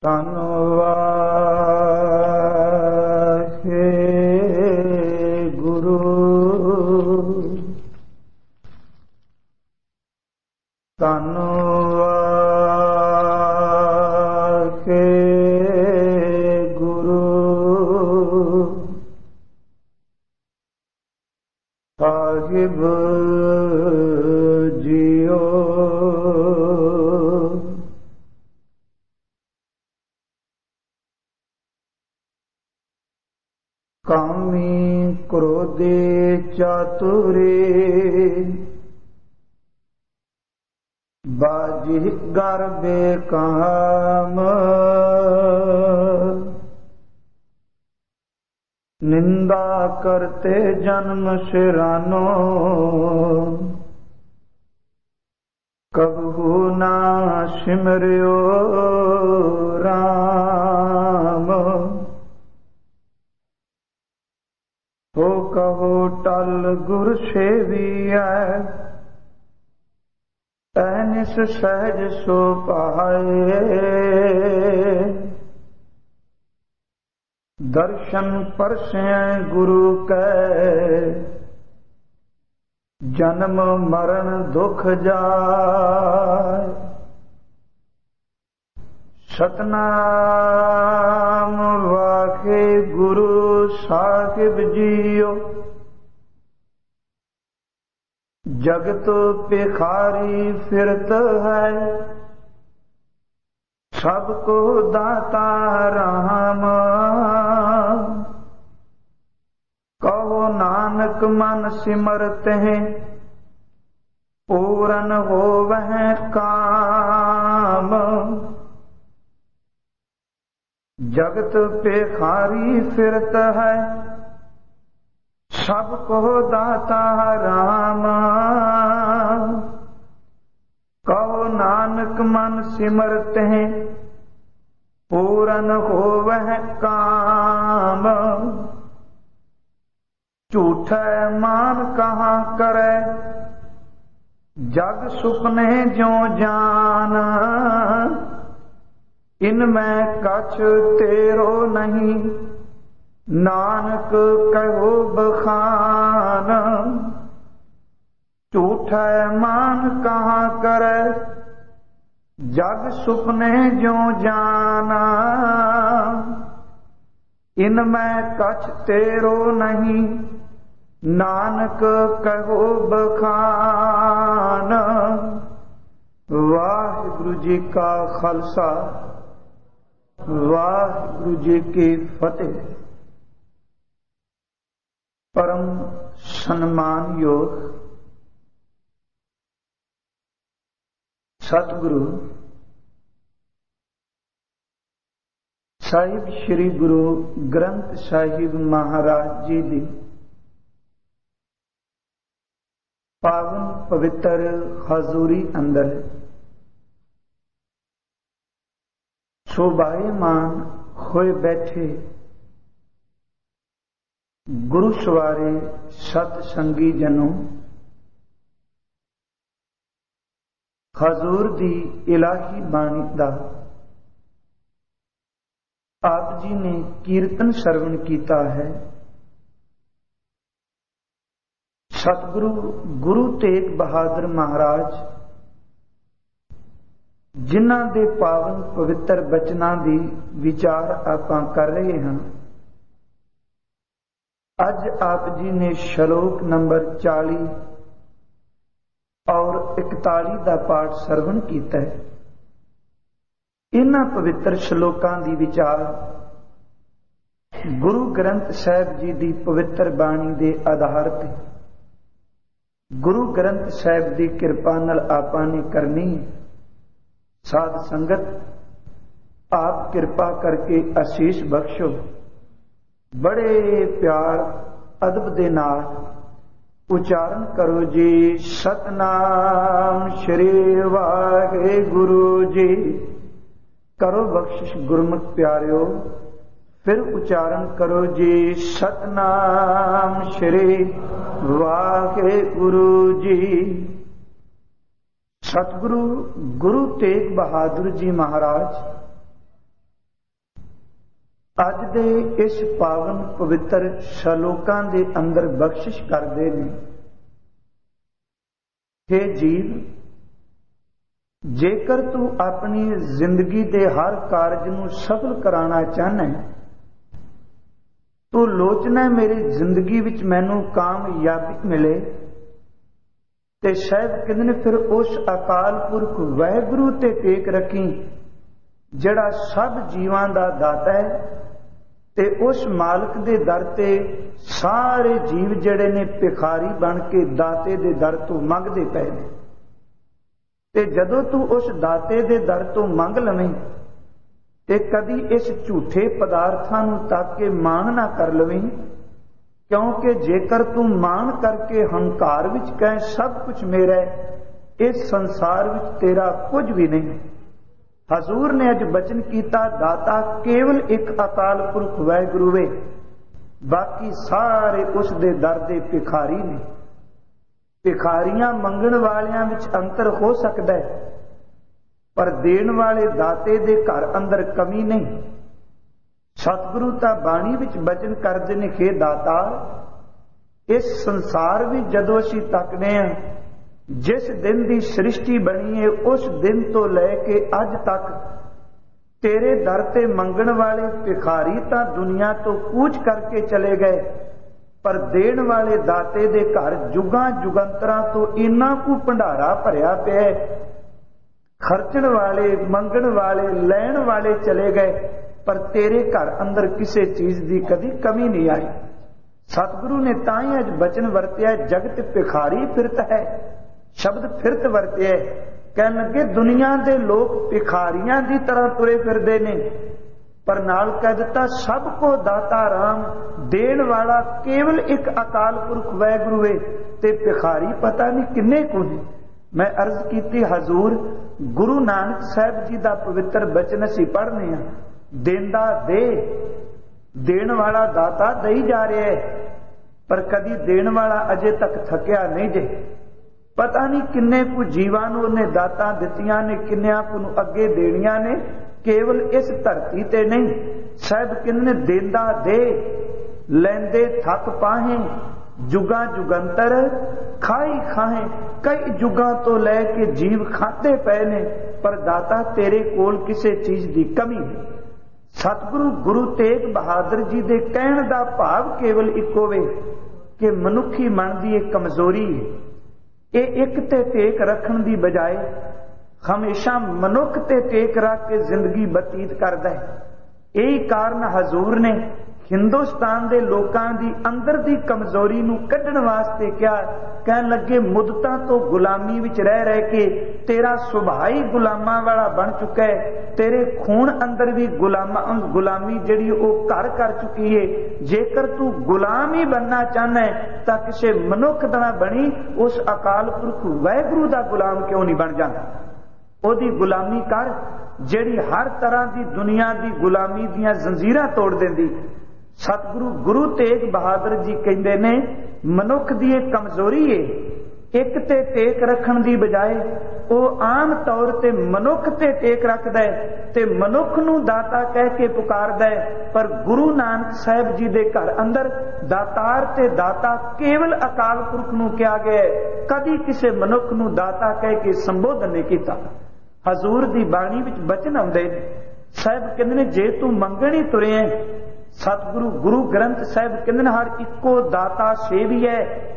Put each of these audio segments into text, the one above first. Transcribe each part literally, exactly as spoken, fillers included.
ਧੰਨ ਵਾਹਿਗੁਰੂ ਧੰਨ ਵਾਹਿਗੁਰੂ ਸਾਹਿਬ ਜੀਓ। ਕਾਮੀ ਕ੍ਰੋਧੀ ਚਾਤੁਰੀ ਬਾਜੀਗਰ ਬੇਕਾਮ। ਨਿੰਦਾ ਕਰਤੇ ਜਨਮ ਸਿਰਾਨੋ ਕਬਹੂ ਨਾ ਸਿਮਰਿਓ ਰਾਮ। ਹੋ ਕਹੋ ਟਲ ਗੁਰ ਸੇਵੀਐ ਤੈਨਿਸ ਸਹਿਜ ਸੋ ਪਾਏ। ਦਰਸ਼ਨ ਪਰਸੈ ਗੁਰੂ ਕੈ ਜਨਮ ਮਰਨ ਦੁਖ ਜਾਏ। ਸਤਨਾਮ ਵਾਹਿਗੁਰੂ ਸਾਹਿਬ ਜੀਓ। ਜਗਤ ਭਿਖਾਰੀ ਫਿਰਤ ਹੈ ਸਭ ਕੋ ਦਾਤਾ ਰਾਮ। ਕਹੋ ਨਾਨਕ ਮਨ ਸਿਮਰਤਿ ਪੂਰਨ ਹੋਵਹਿ ਕਾਮ। ਜਗਤ ਭਿਖਾਰੀ ਫਿਰਤ ਹੈ ਸਭ ਕੋ ਦਾਤਾ ਰਾਮ। ਕਹੋ ਨਾਨਕ ਮਨ ਸਿਮਰਤਿ ਪੂਰਨ ਹੋਵਹਿ ਕਾਮ। ਝੂਠੈ ਮਾਨ ਕਹਾਂ ਕਰੈ ਜਗ ਸੁਪਨੇ ਜਿਉ ਜਾਨ। ਇਨ ਮੈਂ ਕਛ ਤੇਰੋ ਨਹੀਂ ਨਾਨਕ ਕਹੋ ਬਖਾਨ। ਝੂਠੈ ਮਾਨ ਕਹਾਂ ਕਰੈ ਜਗ ਸੁਪਨੇ ਜਿਉ ਜਾਨ। ਇਨ ਮੈਂ ਕਛ ਤੇਰੋ ਨਹੀਂ ਨਾਨਕ ਕਹੋ ਬਖਾਨ। ਵਾਹਿਗੁਰੂ ਜੀ ਕਾ ਖਾਲਸਾ ਵਾਹਿਗੁਰੂ ਜੀ ਕੀ ਫਤਿਹ। ਪਰਮ ਸਨਮਾਨਯੋਗ ਸਤਿਗੁਰੂ ਸਾਹਿਬ ਸ੍ਰੀ ਗੁਰੂ ਗ੍ਰੰਥ ਸਾਹਿਬ ਮਹਾਰਾਜ ਜੀ ਦੀ ਪਾਵਨ ਪਵਿੱਤਰ ਹਜ਼ੂਰੀ ਅੰਦਰ ਸ਼ੋਭਾਇਮਾਨ ਹੋਏ ਬੈਠੇ ਗੁਰੂ ਸਵਾਰੇ ਸਤ ਸੰਗੀ ਜਨੋ। ਹਜ਼ੂਰ ਦੀ ਇਲਾਹੀ ਬਾਣੀ ਦਾ ਆਪ ਜੀ ਨੇ ਕੀਰਤਨ ਸਰਵਣ ਕੀਤਾ ਹੈ। ਸਤਿਗੁਰੂ ਗੁਰੂ ਤੇਗ ਬਹਾਦਰ ਮਹਾਰਾਜ ਜਿਨ੍ਹਾਂ ਦੇ ਪਾਵਨ ਪਵਿੱਤਰ ਬਚਨਾਂ ਦੀ ਵਿਚਾਰ ਆਪਾਂ ਕਰ ਰਹੇ ਹਾਂ। ਅੱਜ ਆਪ ਜੀ ਨੇ ਸ਼ਲੋਕ ਨੰਬਰ ਚਾਲੀ ਔਰ ਇਕਤਾਲੀ ਦਾ ਪਾਠ ਸਰਵਣ ਕੀਤਾ ਹੈ। ਇਹਨਾਂ ਪਵਿੱਤਰ ਸ਼ਲੋਕਾਂ ਦੀ ਵਿਚਾਰ ਗੁਰੂ ਗ੍ਰੰਥ ਸਾਹਿਬ ਜੀ ਦੀ ਪਵਿੱਤਰ ਬਾਣੀ ਦੇ ਆਧਾਰ ਤੇ ਗੁਰੂ ਗ੍ਰੰਥ ਸਾਹਿਬ ਦੀ ਕਿਰਪਾ ਨਾਲ ਆਪਾਂ ਨੇ ਕਰਨੀ। ਸਾਧ ਸੰਗਤ ਆਪ ਕਿਰਪਾ ਕਰਕੇ ਅਸੀਸ ਬਖਸ਼ੋ। ਬੜੇ ਪਿਆਰ ਅਦਬ ਦੇ ਨਾਲ ਉਚਾਰਨ ਕਰੋ ਜੀ। ਸਤਨਾਮ ਸ਼੍ਰੀ ਵਾਹਿਗੁਰੂ ਜੀ। ਕਰੋ ਬਖਸ਼ਿਸ਼ ਗੁਰਮੁਖ ਪਿਆਰਿਓ। ਫਿਰ ਉਚਾਰਨ ਕਰੋ ਜੀ। ਸਤਨਾਮ ਸ਼੍ਰੀ ਵਾਹਿਗੁਰੂ ਜੀ। ਸਤਿਗੁਰੂ ਗੁਰੂ ਤੇਗ ਬਹਾਦਰ ਜੀ ਮਹਾਰਾਜ अज दे इस पावन पवित्र शलोकां दे अंदर बख्शिश करदे ने। हे जीव, जेकर तू अपनी जिंदगी दे हर कारज नूं सफल कराना चाहना है, तो लोचना मेरी जिंदगी विच मैनू कामयाबी मिले, ते शायद कितने फिर उस अकाल पुरख वाहिगुरू ते टेक रखी जिहड़ा सब जीवां दा दाता है, ते उस मालिक दे दर ते सारे जीव जिहड़े ने भिखारी बन के दाते दे दर तो मंगदे पए ने। ते जदों तू उस दाते दे दर तो मंग लवें ते कदी इस झूठे पदार्थां नूं तक के मान ना कर लवें, क्योंकि जेकर तू मान करके हंकार विच कहे सब कुछ मेरा है, इस संसार विच तेरा कुछ भी नहीं। हजूर ने अज बचन किया, दाता केवल एक अकाल पुरख वाहिगुरू वे, बाकी सारे उस दे दर दे भिखारी ने। भिखारियां मंगण वालियां विच अंतर हो सकता है, पर देण वाले दाते दे घर अंदर कमी नहीं। सतगुरु तां बाणी विच बचन करदे ने, हे दाता, इस संसार विच जदों असीं तकने आ, जिस दिन दी सृष्टि बनी है उस दिन तो लैके अज तक तेरे दर ते मंगण वाले भिखारी तां दुनिया तो कूच करके चले गए, पर देण वाले दाते दे घर जुगां जुगंतरां तो इन्ना कु भंडारा भरिया पिया है। खर्चण वाले, मंगण वाले, लैण वाले चले गए, पर तेरे घर अंदर किसी चीज की कभी कमी नहीं आई। सतगुरु ने ताई अज बचन वरत्या, जगत भिखारी फिरत है, शब्द फिरत वरत्या। कहन लगे दुनिया दे लोग भिखारियां की तरह तुरे फिरदे ने, पर नाल कह दिता सब को दाता राम, देण वाला केवल एक अकाल पुरख वाहिगुरू है, ते भिखारी पता नहीं किन्ने को ने। मैं अर्ज की, हजूर गुरु नानक साहब जी का पवित्र बचन असीं पढ़ने आ, देंदा दे, देण वाला दाता दई जा रहा है, पर कदी देण वाला अजे तक थकिया नहीं जे। पता नहीं किन्ने को जीवां नूं उहने दातां दित्तियां ने, किन्नियां को नूं अगे देणियां ने, केवल इस धरती ते नहीं। साहब किन्ने देंदा दे, लैंदे थक पाहे, जुगां जुगंतर खाई खाए। कई जुगां तो लैके जीव खाते पे ने, पर दाता तेरे कोल किसी चीज की कमी नहीं। सतगुरु गुरु तेग बहादुर जी दे कहण दा भाव केवल इक्को वे कि मनुखी मन की एक कमजोरी है, ये एक ते टेक रखण दी बजाय हमेशा मनुख ते टेक रख के जिंदगी बतीत करदा है। यही कारण हजूर ने हिंदुस्तान दे लोकां दी अंदर दी कमजोरी नूं कढण वास्ते क्या कहन लगे, मुद्दतां तो गुलामी विच रह रह के तेरा सुभाव ही गुलामां वाला बन चुका है, तेरे खून अंदर भी गुलामा गुलामी जिहड़ी ओह घर कर चुकी है। जेकर तू गुलाम ही बनना चाहना है तां किसी मनुख दा बनी उस अकाल पुरख वाहिगुरू दा गुलाम क्यों नहीं बन जांदा। ओहदी गुलामी कर जिहड़ी हर तरह की दुनिया की गुलामी दीयां जंजीरां तोड़ देंदी। सतगुरु गुरु तेग बहादुर जी कहते ने, मनुख की एक कमजोरी है, एक ते टेक रखण दी बजाय वह आम तौर ते मनुख ते टेक रखदा है ते मनुख नूं दाता कह के पुकारदा है। पर गुरु नानक साहब जी दे घर अंदर दातार ते दाता केवल अकाल पुरख नूं कहा गया है, कदी किसी मनुख नूं दाता कह के संबोधन नहीं किया। हजूर दी बाणी विच बचन आउंदे साहब कहंदे ने, जे तू मंगण ही तुरे है, सतगुरु गुरु ग्रंथ साहब कहंदे ने हर इक्को दाता सेवी है,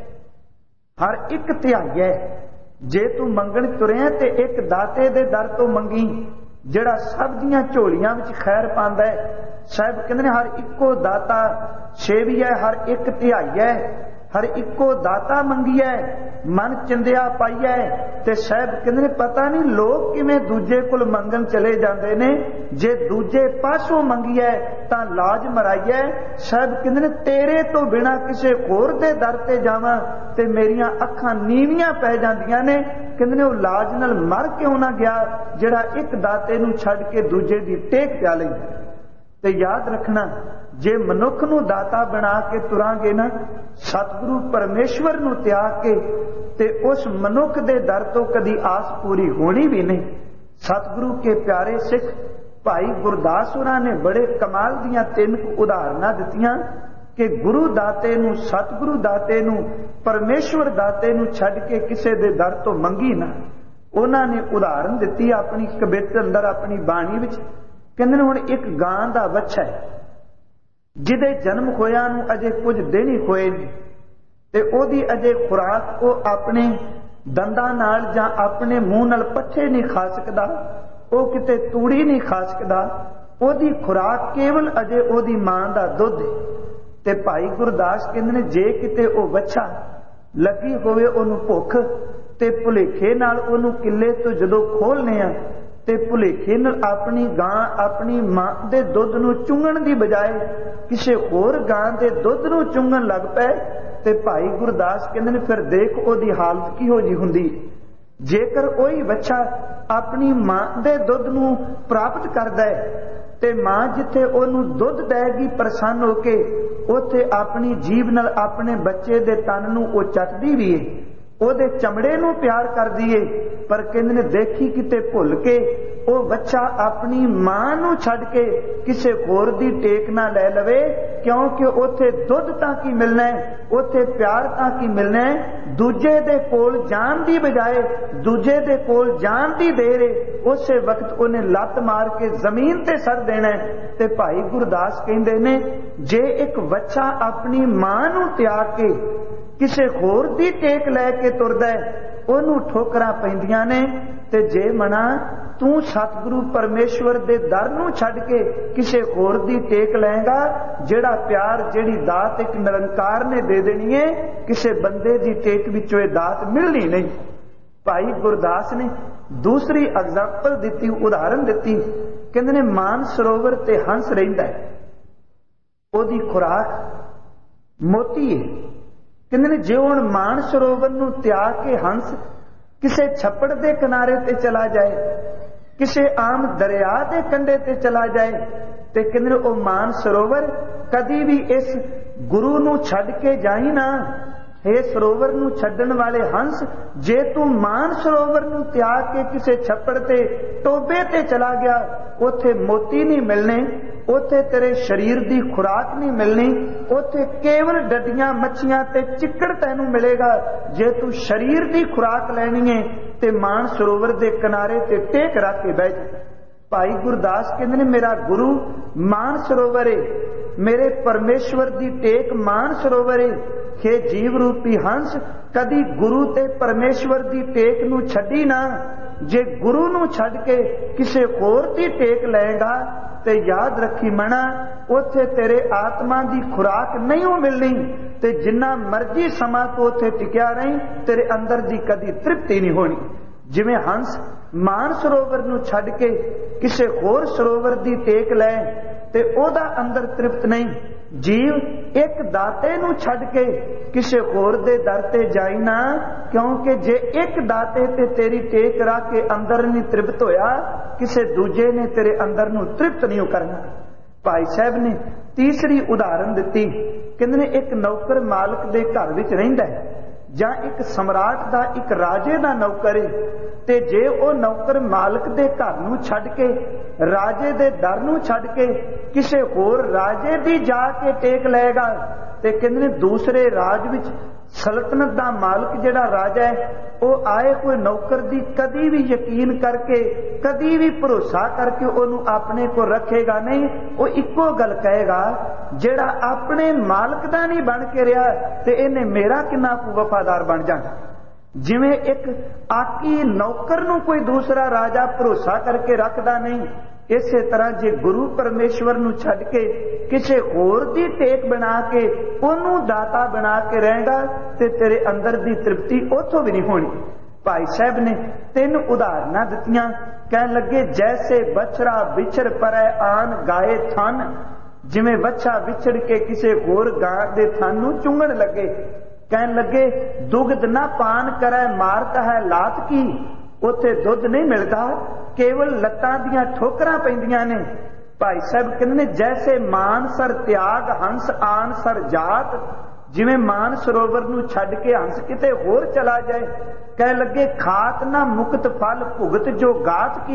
हर एक ध्याई है। जे तू मंगण तुरे ते एक दाते दे दर तो मंगी, जिहड़ा सब दियां झोलियां विच खैर पांदा है। साहब कहंदे ने हर इक्को दाता सेवी है, हर एक ध्याई है, हर इक्को दाता मंगी है, मन चिंदिया पाई है। ते साहब कहंदे ने पता नहीं लोग किवें दूजे कोल मंगण चले जांदे ने, जे दूजे पासों मंगी है तां लाज मराई है। साहब कहंदे ने तेरे तो बिना किसी होर दे दर ते जावां ते मेरियां अखां नीवियां पै जांदियां ने। कहंदे ने ओह लाज नाल मर क्यों ना गया जिहड़ा एक दाते नूं छड्ड के दूजे दी टेक पिया लैंदा। ते याद रखना, जे मनुख नूं दाता बना के तुरांगे ना, सतगुरु परमेश्वर नूं त्याग के, ते उस मनुख दे दर तो कदी आस पूरी होनी भी नहीं। सतगुरु के प्यारे सिख भाई गुरदास होरां ने बड़े कमाल दीयां तीन उदाहरणां दित्तियां कि गुरु दाते नूं, सतगुरु दाते नूं, परमेश्वर दाते नूं छड्ड के किसे दे दर तो मंगी ना। उन्हां ने उदाहरण दित्ती अपनी कवित अंदर, अपनी बाणी विच। कहंदे ने हुण एक गां दा बच्चा है जिहदे जन्म होया नूं अजे कुछ दिन ही होए ने ते ओदी अजे खुराक वो अपने दंदां नाल जां अपने मूंह नाल पट्ठे नहीं खा सकदा, वो किते तूड़ी नहीं खा सकदा, ओदी खुराक केवल अजे ओदी मां दा दुध है। ते भाई गुरदास कहंदे ने जे किते ओ बच्चा लगी होवे ओनू भुख ते भुलेखे नाल ओनू किले तो जदों खोलने आ ते भुलेखे नाल अपनी गां अपनी मां दे दुध नूं चुंगण दी बजाय किसे होर गां दे दुध नूं चुंगण लग पए ते भाई गुरदास कहंदे ने फिर देख ओदी हालत की हो जी हुंदी। जेकर ओही बच्चा अपनी मां दे दुध नूं प्राप्त करदा है ते मां जिथे ओनू दुध देगी प्रसन्न होके, उथे अपनी जीभ नाल अपने बच्चे दे तन नूं ओ चटदी भी है, ओदे चमड़े नूं प्यार करदी है। पर कहंदे ने देखी किते भुल के ओ बच्चा अपनी मां नूं छड्ड के किसे होर दी टेक ना लै लवे, क्योंकि उथे दुध तां की मिलना है, उथे प्यार तां की मिलना है। दूजे दे कोल जान दी बजाय दूजे दे कोल जान दी देर है, उसे वक्त उन्हें लत मार के जमीन ते सड़ देना है। ते भाई गुरदास कहंदे ने जे एक बच्चा अपनी मां नूं त्याग के किसे होर दी टेक लै के तुरदा है, ओनू ठोकरां पैंदियां ने। ते जे मना तू सतगुरु परमेश्वर दे दर नूं छड्ड के किसे होर दी टेक लैंगा, जेड़ा प्यार जेड़ी दात एक निरंकार ने दे देनी है, किसे बंदे दी टेक विचों ये दात मिलनी नहीं। भाई गुरदास ने दूसरी एग्जाम्पल दिती, उदाहरण दिती। कहंदे ने मान सरोवर ते हंस रहिंदा है, ओदी खुराक मोती है। कहंदे ने जे हुण मान सरोवर नूं त्याग के हंस किसे छप्पड़ दे किनारे ते चला जाए, किसे आम दरिया दे कंढे ते चला जाए, ते कहंदे ने ओ मान सरोवर कदी भी इस गुरु नूं छड्ड के जाई ना। हे सरोवर नूं छड्डण वाले हंस, जे तू मान सरोवर नूं त्याग के किसे छप्पड़ ते टोबे ते चला गया, उथे मोती नहीं मिलने, उथे तेरे शरीर दी खुराक नहीं मिलनी, उथे केवल डडियां मच्छियां ते चिक्कड़ तैनू मिलेगा। जे तू शरीर दी खुराक लैनी है ते मान सरोवर दे किनारे ते टेक रख के बैठ। भाई गुरदास कहंदे ने मेरा गुरु मान सरोवर है, मेरे परमेश्वर दी टेक मान सरोवर है। हे जीव रूपी हंस, कदी गुरु ते परमेश्वर दी टेक नूं छड्डी ना। जे गुरु नूं छड्ड के किसे होर दी टेक लएगा ते याद रखी मना, उथे तेरे आत्मा दी खुराक नहीं हो मिलनी, ते जिन्ना मर्जी समा तो उथे टिकिया रही, तेरे अंदर दी कदी तृप्ति नहीं होनी। जिवें हंस मान सरोवर नूं छड्ड के किसे होर सरोवर दी टेक लै ते ओदा अंदर तृप्त नहीं, जीव एक दाते नूं छड्ड के किसे होर दे दर ते जाई ना, क्योंकि जे एक दाते ते तेरी टेक रख के अंदर नहीं तृप्त होया, किसे दूजे ने तेरे अंदर नूं तृप्त नहीं करना। भाई साहब ने तीसरी उदाहरण दिती। कहंदे ने एक नौकर मालक दे घर विच रहिंदा है, जां एक सम्राट दा एक राजे दा नौकर है, ते जे ओ नौकर मालक दे घर नूं छड्ड के राजे दे दर नूं छड्ड के किसे होर राजे दी जाके टेक लएगा, ते कहंदे ने दूसरे राज विच सल्तनत दा मालक जिहड़ा राजा है, वो आए कोई नौकर दी कदी भी यकीन करके कदी भी भरोसा करके ओनू अपने को रखेगा नहीं। वो इक्को गल कहेगा, जिहड़ा अपने मालक दा नहीं बन के रहा ते इहने मेरा किन्ना कु वफादार बन जाना। जिवें एक आकी नौकर नूं कोई दूसरा राजा भरोसा करके रखदा नहीं, इसे तरह जे गुरु परमेश्वर नूं छड्ड के किसे होर दी टेक बना के ओनू दाता बना के रहेगा, ते तेरे अंदर दी तृप्ति उथों भी नहीं होनी। भाई साहब ने तीन उदाहरणां दित्तियां। कहन लगे जैसे बछड़ा विछड़ परै आन गाए थन, जिवें बच्छा विछड़ के किसे होर गां दे थन नूं चुंगण लगे। कहन लगे दुग्ध ना पान करे मारता है लात की, उथे दुध नहीं मिलता, केवल लत्तां दियां ठोकरां पैंदियां ने। भाई साहब कहंदे ने जैसे मान सर त्याग हंस आन सर जात, जिवें मान सरोवर नूं छड्ड के हंस किते होर चला जाए। कह लगे खात ना मुक्त फल भुगत जो गात की,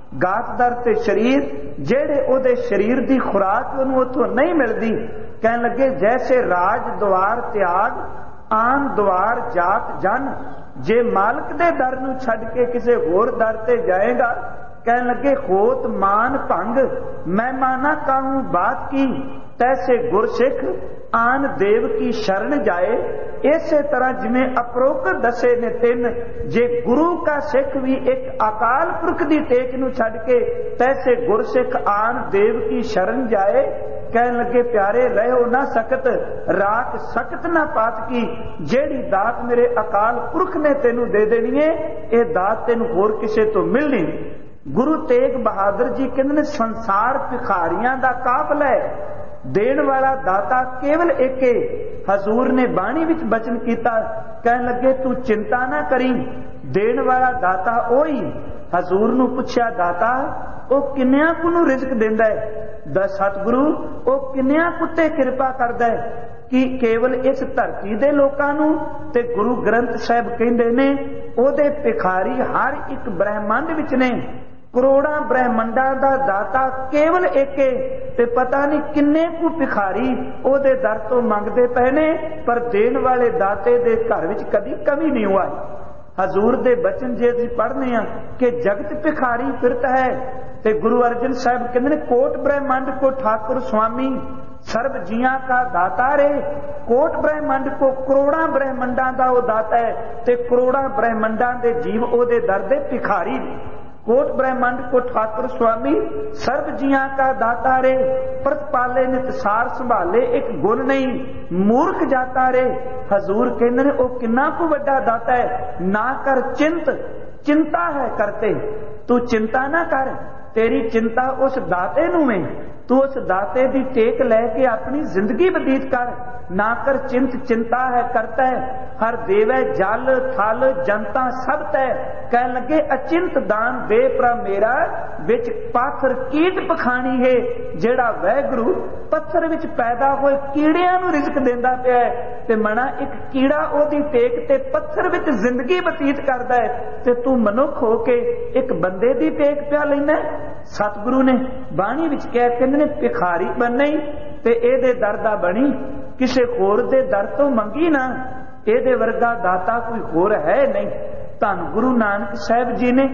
गात दर ते शरीर जेड़े ओदे शरीर दी खुराक उन्होंने उतों नहीं मिलती। कहन लगे जैसे राज द्वार त्याग आन द्वार जात जन, जे मालक दे दर नूं छड्ड के किसे होर दर ते जाएगा। कहन लगे होत मान भंग मैं माना काहूं बात की, तैसे गुरसिख आन देव की शरण जाए। इसे तरह जिमें अपरोक्त दसे ने तीन, जे गुरु का सिख भी एक अकाल पुरख दी टेक नूं छड्ड के तैसे गुरसिख आन देव की शरण जाए। कहन लगे प्यारे रहो ना सकत राख सकत ना पात की, जेड़ी दात मेरे अकाल पुरख ने तेनू दे देनी है, ये दात तेनू होर किसे तो मिलनी। गुरु तेग बहादुर जी कहते ने संसार भिखारियां दा काफिला है, देण वाला दाता केवल एके। हजूर ने बाणी विच बचन किया, कहन लगे तू चिंता ना करी, देण वाला दाता ओही। हजूर नूं पुछया दाता ओ किन्नियां कु नूं रिज़्क देंदा है? दस सतगुरु ओ किन्नियां कुत्ते किरपा करदा है कि केवल इस धरती दे लोकां नूं? ते गुरु ग्रंथ साहिब कहंदे ने ओदे भिखारी हर एक ब्रह्मंड विच ने, करोड़ा ब्रह्मंडा दा दाता केवल एके। ते पता नहीं किन्ने कु भिखारी ओदे दर तो मंगदे पए ने, पर देण वाले दाते दे घर विच कदी कमी नहीं हुआ। हजूर दे बचन जे असीं पढ़ने आ कि जगत भिखारी फिरत है, ते गुरु अर्जन साहिब कहंदे ने कोट ब्रह्मंड को ठाकुर स्वामी सर्व जिया का दाता रे। कोट ब्रह्मंड को करोड़ा ब्रह्मंडा दा ओ दाता है, ते करोड़ा ब्रह्मंडा दे जीव ओदे दर दे भिखारी। कोट ब्रह्मंड को ठाकुर स्वामी सर्व जिया का दाता रे, प्रतिपाले नितसार संभाले एक गुण नहीं मूर्ख जाता रे। हजूर कहते ने ओ किन्ना को वड्डा दाता है, ना कर चिंत चिंता है करते। तू चिंता ना कर, तेरी चिंता उस दाते नूं है, तू उस दाते दी टेक लैके अपनी जिंदगी बतीत कर। ना कर चिंत चिंता है करता है, हर देवै जल थल जनता सब तय। कहन लगे अचिंत दान दे प्रा मेरा, विच पाथर कीट पखानी है। जेड़ा वैगुरु पत्थर विच पैदा होए कीड़ियां नूं रिज़्क देंदा पिया है, ते मना एक कीड़ा ओदी टेक ते पत्थर विच जिंदगी बतीत करदा है, ते तू मनुख हो के एक बंदे दी टेक पिया लैंदा। सतगुरु ने बाणी विच कह कहंदे ने भिखारी बनी ते एदे दर दा बनी, किसे होर दे दर तो मंगी ना, एदे वर्गा दाता कोई होर है नहीं। धन गुरु नानक साहिब जी ने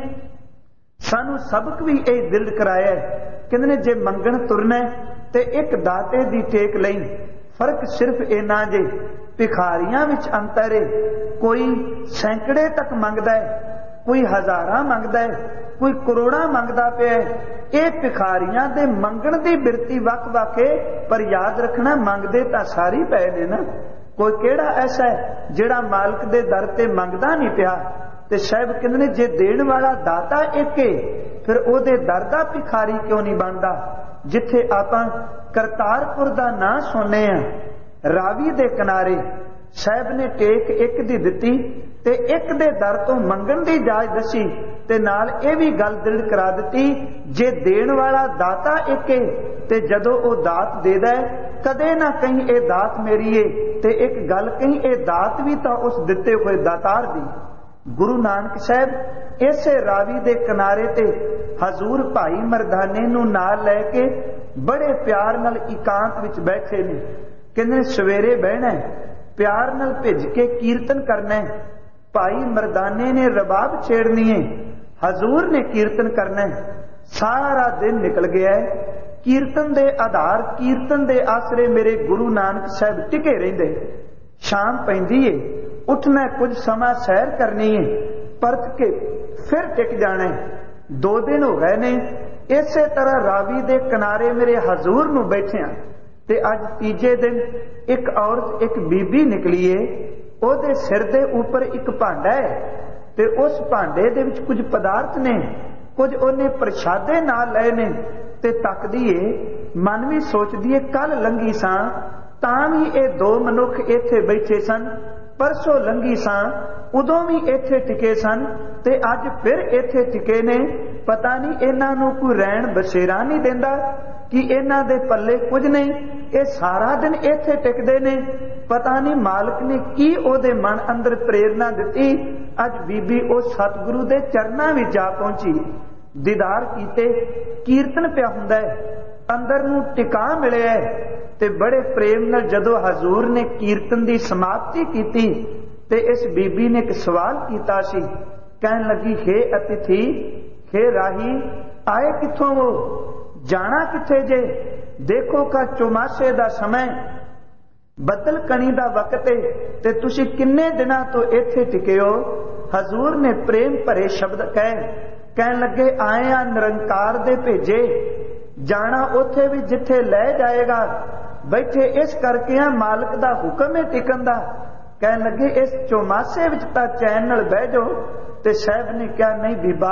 सानू सबक भी यह दिल कराया है। कहंदे ने जे मंगण तुरना ते एक दाते दी टेक लई, फर्क सिर्फ इना जे भिखारियां विच अंतर है। कोई सैकड़े तक मंगदा है, कोई हजारां मंगदा है, कोई करोड़ा मंगदा पिया। ये भिखारियां दे मंगण दी बिरती वक वक है, पर याद रखना मंगदे तां सारी पए ने ना। कोई केड़ा ऐसा है जिहड़ा मालक दे दर ते मंगदा नहीं पिया। ते साहिब कहंदे ने जे देण वाला दाता एक है, फिर ओदे दर दा भिखारी क्यों नहीं बनदा। जिथे आपां करतारपुर दा नां सुनने आ, रावी दे किनारे साहिब ने टेक एक दी दिती ते एक दे दर तो मंगण दी जाच दसी, ते नाल ये भी गल दृढ़ करा दी जे देण वाला दाता एक है, ते जदों ओ दात देदा है कदे ना कहीं ए दात मेरी है, ते एक गल कहीं ए दात भी तो उस दिते हुए दातार दी। गुरु नानक साहब इसे रावी दे किनारे ते हजूर भाई मरदाने नूं नाल लैके बड़े प्यार नाल एकांत विच बैठे ने। कहंदे सवेरे बहना है, प्यार नाल भिज के कीर्तन करना है। भाई मरदाने ने रबाब छेड़नी है, हजूर ने कीर्तन करना है। सारा दिन निकल गया है, कीर्तन दे आधार कीर्तन दे आसरे मेरे गुरु नानक साहब टिके रहिंदे। शाम पैंदी है, उठना कुछ समा सैर करनी है, परत के फिर टिक जाना है। दो दिन हो गए ने इसे तरह रावी दे किनारे मेरे हजूर नूं बैठिया, ते अज तीजे दिन एक औरत एक बीबी निकली है। ओदे सिर दे ऊपर एक भांडा है, ते उस भांडे दे विच कुछ पदार्थ ने, कुछ ओने प्रशादे नाल लए ने। ते तकदी है, मन भी सोचदी है कल लंघी सां तां भी ये दो मनुख इत्थे बैठे सन, परसों लंघी सां उदों भी इत्थे टिके सन, ते अज फिर इत्थे टिके ने। पता नहीं इन्हां नूं कोई रैण बसेरा नहीं देंदा कि इन्हां दे पल्ले कुछ नहीं, ये सारा दिन इत्थे टिकदे ने। पता नहीं मालिक ने की ओदे मन अंदर प्रेरणा दिती, अज बीबी उस सतगुरु दे चरनां विच जा पहुंची। दीदार कीते, कीर्तन पिया हुंदा है, अंदर नूं टिका मिलिया है। ते बड़े प्रेम नाल जदों हजूर ने कीर्तन की समाप्ति की ते इस बीबी ने एक सवाल किया सी, कहन लगी, हे अतिथि, हे राही, आए किथों वो, जाना किथे जे? देखो का चौमासे दा समय, बदल कणी दा वक्त है, ते तुसी किन्ने दिनां तो इत्थे टिके हो? हजूर ने प्रेम भरे शब्द कहे, कहन लगे, आए आ निरंकार दे भेजे, जाना उथे भी जिथे लै जाएगा, बैठे इस करके आ मालिक दा हुक्म है टिकन दा। कहन लगे, इस चौमासे विच तां चैन नाल बह जाओ। ते साहब ने कहा, नहीं बीबा,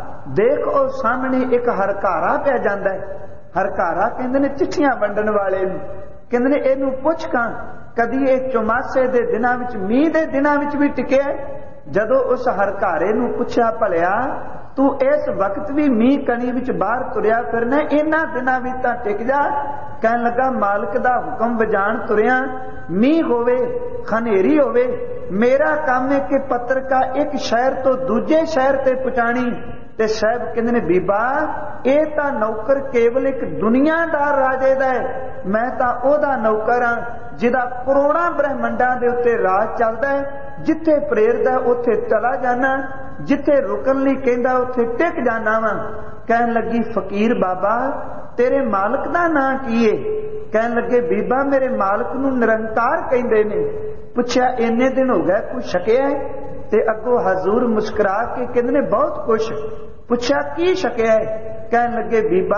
देख ओ सामने एक हरकारा पिया जांदा है। हरकारा कहंदे ने चिट्ठियां वंडण वाले नूं, कहंदे ने इहनूं पुੱਛ कां कदी ये चौमासे दे दिनां विच, मींह दे दिनां विच भी टिकिया? जदों उस हरकारे नूं पुੱਛਿਆ, भलिया तू इस वक्त भी मींह कणी विच बाहर तुरिया फिरना, इन्हां दिनां विच तां टिक जा। कहन लगा, मालिक दा हुक्म वजाण तुरिया, मींह होवे, खनेरी होवे, मेरा काम है कि पत्रिका एक शहर तो दूजे शहर ते पहुंचाणी। ते साहब कहंदे ने, बीबा ये तां नौकर केवल एक दुनियादार राजे दा है, मैं तां ओहदा नौकर हां जिहदा करोड़ां ब्रह्मंडां दे उत्ते राज चलदा है। जिथे प्रेरदा उत्थे चला जाना, जिथे रुकन लई कहंदा उत्थे टिक जाना वा। कहन लगी, फकीर बाबा, तेरे मालिक दा नां की है? कहन लगे, बीबा मेरे मालिक नूं निरंकार कहंदे ने। पुछया, इन्ने दिन हो गए कुछ छकिया है? ते अगों हजूर मुस्कुरा के कहंदे ने, बहुत कुछ। पुछया, की छकिया है? कहन लगे, बीबा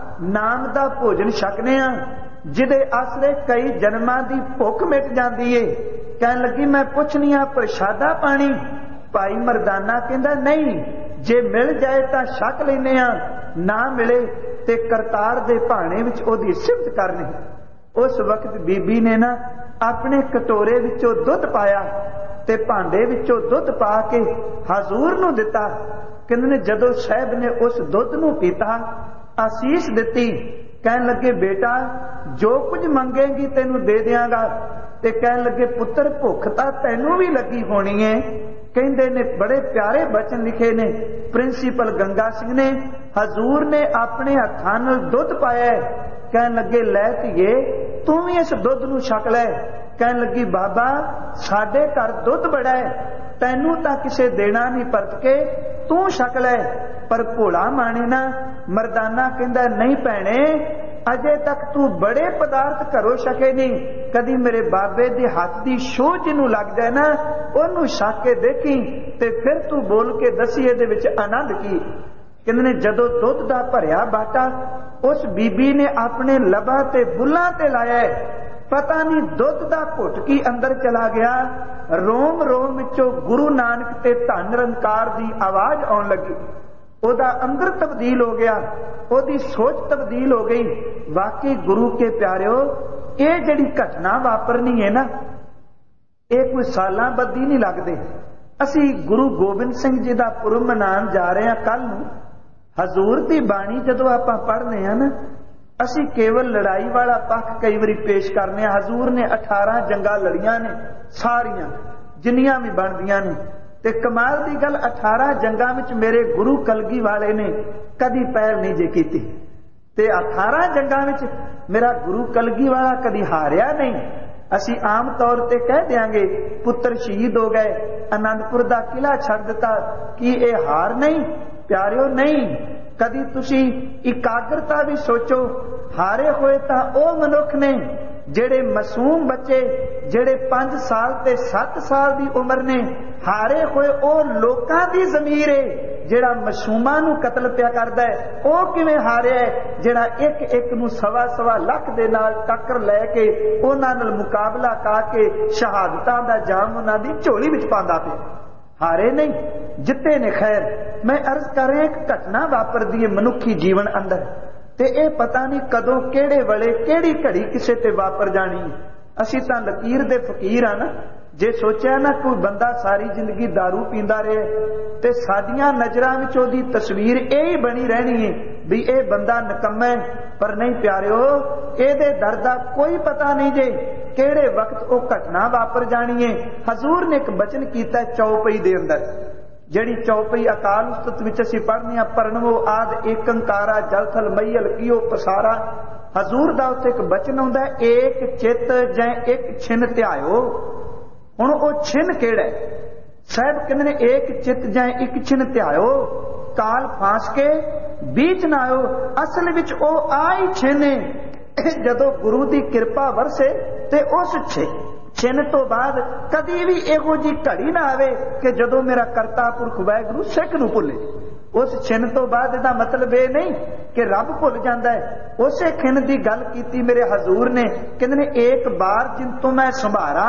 नाम दा भोजन छकने आ, जिदे आसरे कई जन्मां दी भुख मिट जांदी है। कहन लगी, मैं पुछनी आ प्रशादा पानी? भाई मरदाना कहंदा, नहीं, जे मिल जाए तां छक लैने आ, ना मिले ते करतार दे भाणे विच ओहदी सिफत करनी। उस वक्त बीबी ने ना अपने कटोरे विचों दुध पाया ते भांडे विचों दुध पा के हजूर नूं दिता। कहंदे ने, जदों साहब ने उस दुध नूं पीता, आसीस दिती। कहन लगे, बेटा जो कुछ मंगेगी तेनू दे दियांगा। ते कहन लगे, पुत्र भुख तां तैनू भी लगी होनी है। कहंदे ने, बड़े प्यारे बचन लिखे ने प्रिंसीपल गंगा सिंह ने। हजूर ने अपने हत्थां नाल दुध पाया। कहन लगे, लै धीए तू भी इस दुध नूं छक लै। कहन लगी, बाबा साडे घर दुध बड़ा है, तैनू तां किसे देना नहीं, परत के तू छक लै। पर भोला माने ना मरदाना कहंदा, नहीं भैणे, अजे तक तू बड़े पदार्थ घरों छके नहीं, कदी मेरे बाबे दे हाथ दी शोह जिन्नू लग जाए ना, ओनू छक के देखी ते फिर तू बोल के दसी इहदे विच आनंद की। कहंदे ने, जदों दुध दा भरिया बाटा उस बीबी ने अपने लबां ते बुल्लां ते लाया, पता नहीं दुध दा घुट की अंदर चला गया, रोम रोम विचों गुरु नानक ते धन निरंकार दी आवाज आउण लगी। ओदा अंदर तब्दील हो गया, ओदी सोच तब्दील हो गई। वाकई गुरु के प्यारिओ, ये जिहड़ी घटना वापरनी है ना, ये कोई सालां बद्धी नहीं लगदे। असी गुरु गोबिंद सिंह जी दा पुरब मनाउण जा रहे हैं कल नूं। हजूर दी बाणी जदों आपां पढ़ने हैं ना, असी केवल लड़ाई वाला पक्ष कई बारी पेश करने। हजूर ने अठारह जंगां लड़ियां ने, सारियां जिन्नियां भी बनदियां ने। ते कमाल दी गल, अठारह जंगां विच मेरे गुरु कलगी वाले ने कदी पैर नहीं जे कीती। ते अठारह जंगां विच मेरा गुरु कलगी वाला कदी हारिया नहीं। असी आम तौर ते कह देंगे पुत्र शहीद हो गए, आनंदपुर दा किला छड़ दिता, कि यह हार नहीं? प्यारिओ नहीं। कदी तुसी इकाग्रता भी सोचो, हारे होए तां ओह मनुख ने जेड़े मासूम बच्चे, जेड़े पांच साल ते सत्त साल दी उम्र ने, हारे होए ओह लोकां दी ज़मीर है जेड़ा मासूमां नूं कतल पिया करदा है। ओह किवें हारिया है जेड़ा एक एक नूं सवा सवा लख दे नाल टक्कर लै के उहनां नाल मुकाबला करके शहादतां दा जाम उहनां दी झोली विच पांदा पिया। हारे नहीं, जिते ने। खैर, मैं अर्ज कर रहा एक घटना वापरदी है मनुखी जीवन अंदर, ते ए पता नहीं कदों केड़े वेले केड़ी घड़ी किसे ते वापर जानी। असी तां लकीर दे फकीर हाँ ना। जे सोचा ना कोई बंदा सारी जिंदगी दारू पींदा रहे ते साडियां नजरां विच ओदी तस्वीर यही बनी रहनी है भी ए बंदा निकम्मा है। पर नहीं प्यारिओ, एदे दर दा कोई पता नहीं जे केड़े वक्त ओ घटना वापर जानी है। हजूर ने एक बचन कीता चौपई दे अंदर, ਜਿਹੜੀ ਚੌਪਈ ਅਕਾਲ ਉਸਤਤ ਵਿੱਚ ਅਸੀਂ ਪੜ੍ਹਨੀ ਆ, ਪਰਨਵੋ ਆਦ ਏਕੰਕਾਰਾ ਜਲ ਥਲ ਮਈਲ ਕੀਓ ਪਸਾਰਾ। ਹਜ਼ੂਰ ਦਾ ਉੱਥੇ ਇੱਕ ਬਚਨ ਆਉਂਦਾ, ਏਕ ਚਿੱਤ ਜੈ ਇੱਕ ਛਿਨ ਧਿਆਇਓ। ਹੁਣ ਉਹ ਛਿਨ ਕਿਹੜਾ? ਸਾਹਿਬ ਕਹਿੰਦੇ ਨੇ ਏਕ ਚਿੱਤ ਜੈ ਇੱਕ ਛਿਨ ਧਿਆਇਓ, ਕਾਲ ਫਾਂਸ ਕੇ ਬੀਚ ਨਾ ਆਇਓ। ਅਸਲ ਵਿੱਚ ਉਹ ਆ ਹੀ ਛਿਨ ਜਦੋਂ ਗੁਰੂ ਦੀ ਕਿਰਪਾ ਵਰਸੇ ਤੇ ਉਸ ਛੇ ਛਿਨ ਤੋਂ ਬਾਅਦ ਕਦੀ ਵੀ ਇਹੋ ਜਿਹੀ ਘੜੀ ਨਾ ਆਵੇ ਕਿ ਜਦੋਂ ਮੇਰਾ ਕਰਤਾ ਪੁਰਖ ਵਾਹਿਗੁਰੂ ਸਿੱਖ ਨੂੰ ਭੁੱਲੇ। ਉਸ ਛਿਨ ਤੋਂ ਬਾਅਦ ਇਹਦਾ ਮਤਲਬ ਇਹ ਨਹੀਂ ਕਿ ਰੱਬ ਭੁੱਲ ਜਾਂਦਾ ਹੈ। ਉਸੇ ਖਿਨ ਦੀ ਗੱਲ ਕੀਤੀ ਮੇਰੇ ਹਜ਼ੂਰ ਨੇ, ਕਹਿੰਦੇ ਨੇ ਏਕ ਬਾਰ ਜਿਨ ਤੋਂ ਮੈਂ ਸੰਭਾਰਾ,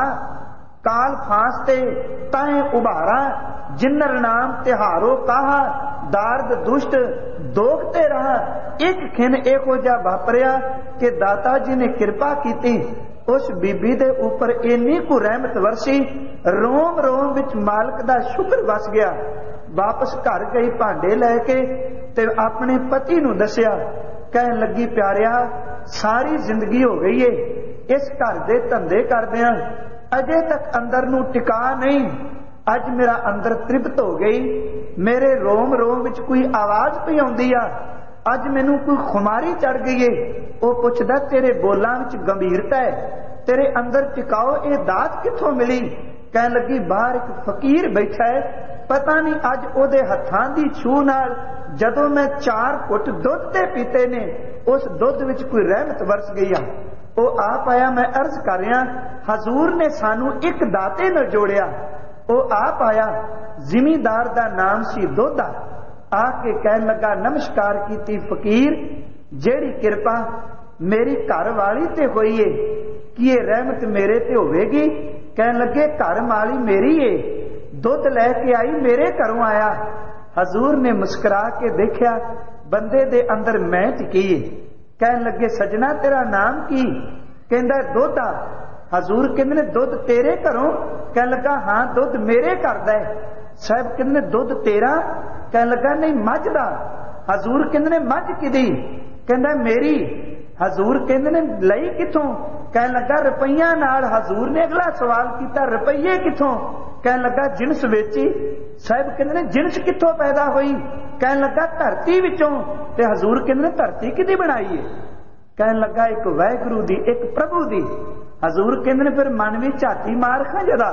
ਕਾਲ ਫਾਂਸ ਤੇ ਤਾਏ ਉਭਾਰਾ। ਜਿਨਰ ਨਾਮ ਤਿਹਾਰੋ ਕਾਹਾ, ਦਾਰਦ ਦੁਸ਼ਟ ਦੋਖ ਤੇ ਰਹਾ। ਇੱਕ ਖਿਨ ਇਹੋ ਜਿਹਾ ਵਾਪਰਿਆ ਕਿ ਦਾਤਾ ਜੀ ਨੇ ਕਿਰਪਾ ਕੀਤੀ, ਉਸ ਬੀਬੀ ਦੇ ਉੱਪਰ ਇੰਨੀ ਕੁ ਰਹਿਮਤ ਵਰਸੀ, ਰੋਮ ਰੋਮ ਵਿੱਚ ਮਾਲਕ ਦਾ ਸ਼ੁਕਰ ਵਸ ਗਿਆ। ਵਾਪਸ ਘਰ ਗਈ ਭਾਂਡੇ ਲੈ ਕੇ ਤੇ ਆਪਣੇ ਪਤੀ ਨੂੰ ਦੱਸਿਆ। ਕਹਿਣ ਲੱਗੀ, ਪਿਆਰਿਆ ਸਾਰੀ ਜ਼ਿੰਦਗੀ ਹੋ ਗਈ ਏ ਇਸ ਘਰ ਦੇ ਧੰਦੇ ਕਰਦਿਆਂ, ਅਜੇ ਤੱਕ ਅੰਦਰ ਨੂੰ ਟਿਕਾ ਨਹੀਂ। ਅੱਜ ਮੇਰਾ ਅੰਦਰ ਤ੍ਰਿਪਤ ਹੋ ਗਈ, ਮੇਰੇ ਰੋਮ ਰੋਮ ਵਿੱਚ ਕੋਈ ਆਵਾਜ਼ ਪਈ ਆਉਂਦੀ ਆ, ਅੱਜ ਮੈਨੂੰ ਕੋਈ ਖੁਮਾਰੀ ਚੜ ਗਈ ਏ। ਉਹ ਪੁੱਛਦਾ, ਤੇਰੇ ਬੋਲਾਂ ਵਿੱਚ ਗੰਭੀਰਤਾ ਹੈ, ਤੇਰੇ ਅੰਦਰ ਟਿਕਾਓ ਇਹ ਦਾਤ ਕਿੱਥੋਂ ਮਿਲੀ? ਕਹਿਣ ਲੱਗੀ, ਬਾਹਰ ਇੱਕ ਫਕੀਰ ਬੈਠਾ ਹੈ, ਪਤਾ ਨਹੀਂ ਅੱਜ ਉਹਦੇ ਹੱਥਾਂ ਦੀ ਛੂਹ ਨਾਲ ਜਦੋਂ ਮੈਂ ਚਾਰ ਘੁੱਟ ਦੁੱਧ ਤੇ ਪੀਤੇ ਨੇ, ਉਸ ਦੁੱਧ ਵਿੱਚ ਕੋਈ ਰਹਿਮਤ ਵਰਸ ਗਈ ਆ। ਉਹ ਆਪ ਆਇਆ, ਮੈਂ ਅਰਜ਼ ਕਰ ਰਿਹਾ, ਹਜ਼ੂਰ ਨੇ ਸਾਨੂੰ ਇੱਕ ਦਾਤੇ ਨਾਲ ਜੋੜਿਆ। ਉਹ ਆਪ ਆਇਆ, ਜ਼ਿਮੀਂਦਾਰ ਦਾ ਨਾਮ ਸੀ ਦੋਦਾ। ਆ ਕੇ ਕਹਿਣ ਲੱਗਾ, ਨਮਸਕਾਰ ਕੀਤੀ, ਫਕੀਰ ਜਿਹੜੀ ਕਿਰਪਾ ਮੇਰੀ ਘਰ ਵਾਲੀ ਤੇ ਹੋਈ ਏ, ਕੀ ਇਹ ਰਹਿਮਤ ਮੇਰੇ ਤੇ ਹੋਵੇਗੀ? ਕਹਿਣ ਲੱਗੇ, ਘਰ ਵਾਲੀ ਮੇਰੀ ਏ, ਦੁੱਧ ਲੈ ਕੇ ਆਈ ਮੇਰੇ ਘਰੋਂ ਆਇਆ। ਹਜ਼ੂਰ ਨੇ ਮੁਸਕਰਾ ਕੇ ਦੇਖਿਆ, ਬੰਦੇ ਦੇ ਅੰਦਰ ਮੈਂ ਟਿਕੀ ਏ। ਕਹਿਣ ਲੱਗੇ, ਸਜਣਾ ਤੇਰਾ ਨਾਮ ਕੀ? ਕਹਿੰਦਾ, ਦੋਦਾ। ਹਜ਼ੂਰ ਕਹਿੰਦੇ ਨੇ, ਦੁੱਧ ਤੇਰੇ ਘਰੋਂ? ਕਹਿਣ ਲੱਗਾ, ਹਾਂ ਦੁੱਧ ਮੇਰੇ ਘਰ ਦਾ ਹੈ। ਸਾਹਿਬ ਕਹਿੰਦੇ ਨੇ, ਦੁੱਧ ਤੇਰਾ? ਕਹਿਣ ਲੱਗਾ, ਨਹੀਂ ਮੱਝ ਦਾ। ਹਜ਼ੂਰ ਕਹਿੰਦੇ ਨੇ, ਮੱਝ ਕਿਹਦੀ? ਕਹਿੰਦਾ, ਮੇਰੀ। ਹਜ਼ੂਰ ਕਹਿੰਦੇ ਨੇ, ਲਈ ਕਿੱਥੋਂ? ਕਹਿਣ ਲੱਗਾ, ਰੁਪਈਆ ਨਾਲ। ਹਜ਼ੂਰ ਨੇ ਅਗਲਾ ਸਵਾਲ ਕੀਤਾ, ਰੁਪਈਏ ਕਿੱਥੋਂ? ਕਹਿਣ ਲੱਗਾ, ਜਿਣਸ ਵੇਚੀ। ਸਾਹਿਬ ਕਹਿੰਦੇ ਨੇ, ਜਿਣਸ ਕਿੱਥੋਂ ਪੈਦਾ ਹੋਈ? ਕਹਿਣ ਲੱਗਾ, ਧਰਤੀ ਵਿੱਚੋਂ। ਤੇ ਹਜ਼ੂਰ ਕਹਿੰਦੇ ਨੇ, ਧਰਤੀ ਕਿਹਦੀ ਬਣਾਈ ਹੈ? ਕਹਿਣ ਲੱਗਾ, ਇੱਕ ਵਾਹਿਗੁਰੂ ਦੀ, ਇੱਕ ਪ੍ਰਭੂ ਦੀ। ਹਜ਼ੂਰ ਕਹਿੰਦੇ ਨੇ, ਫਿਰ ਮਨ ਵਿੱਚ ਝਾਤੀ ਮਾਰ ਖਾਂ ਜਦਾ,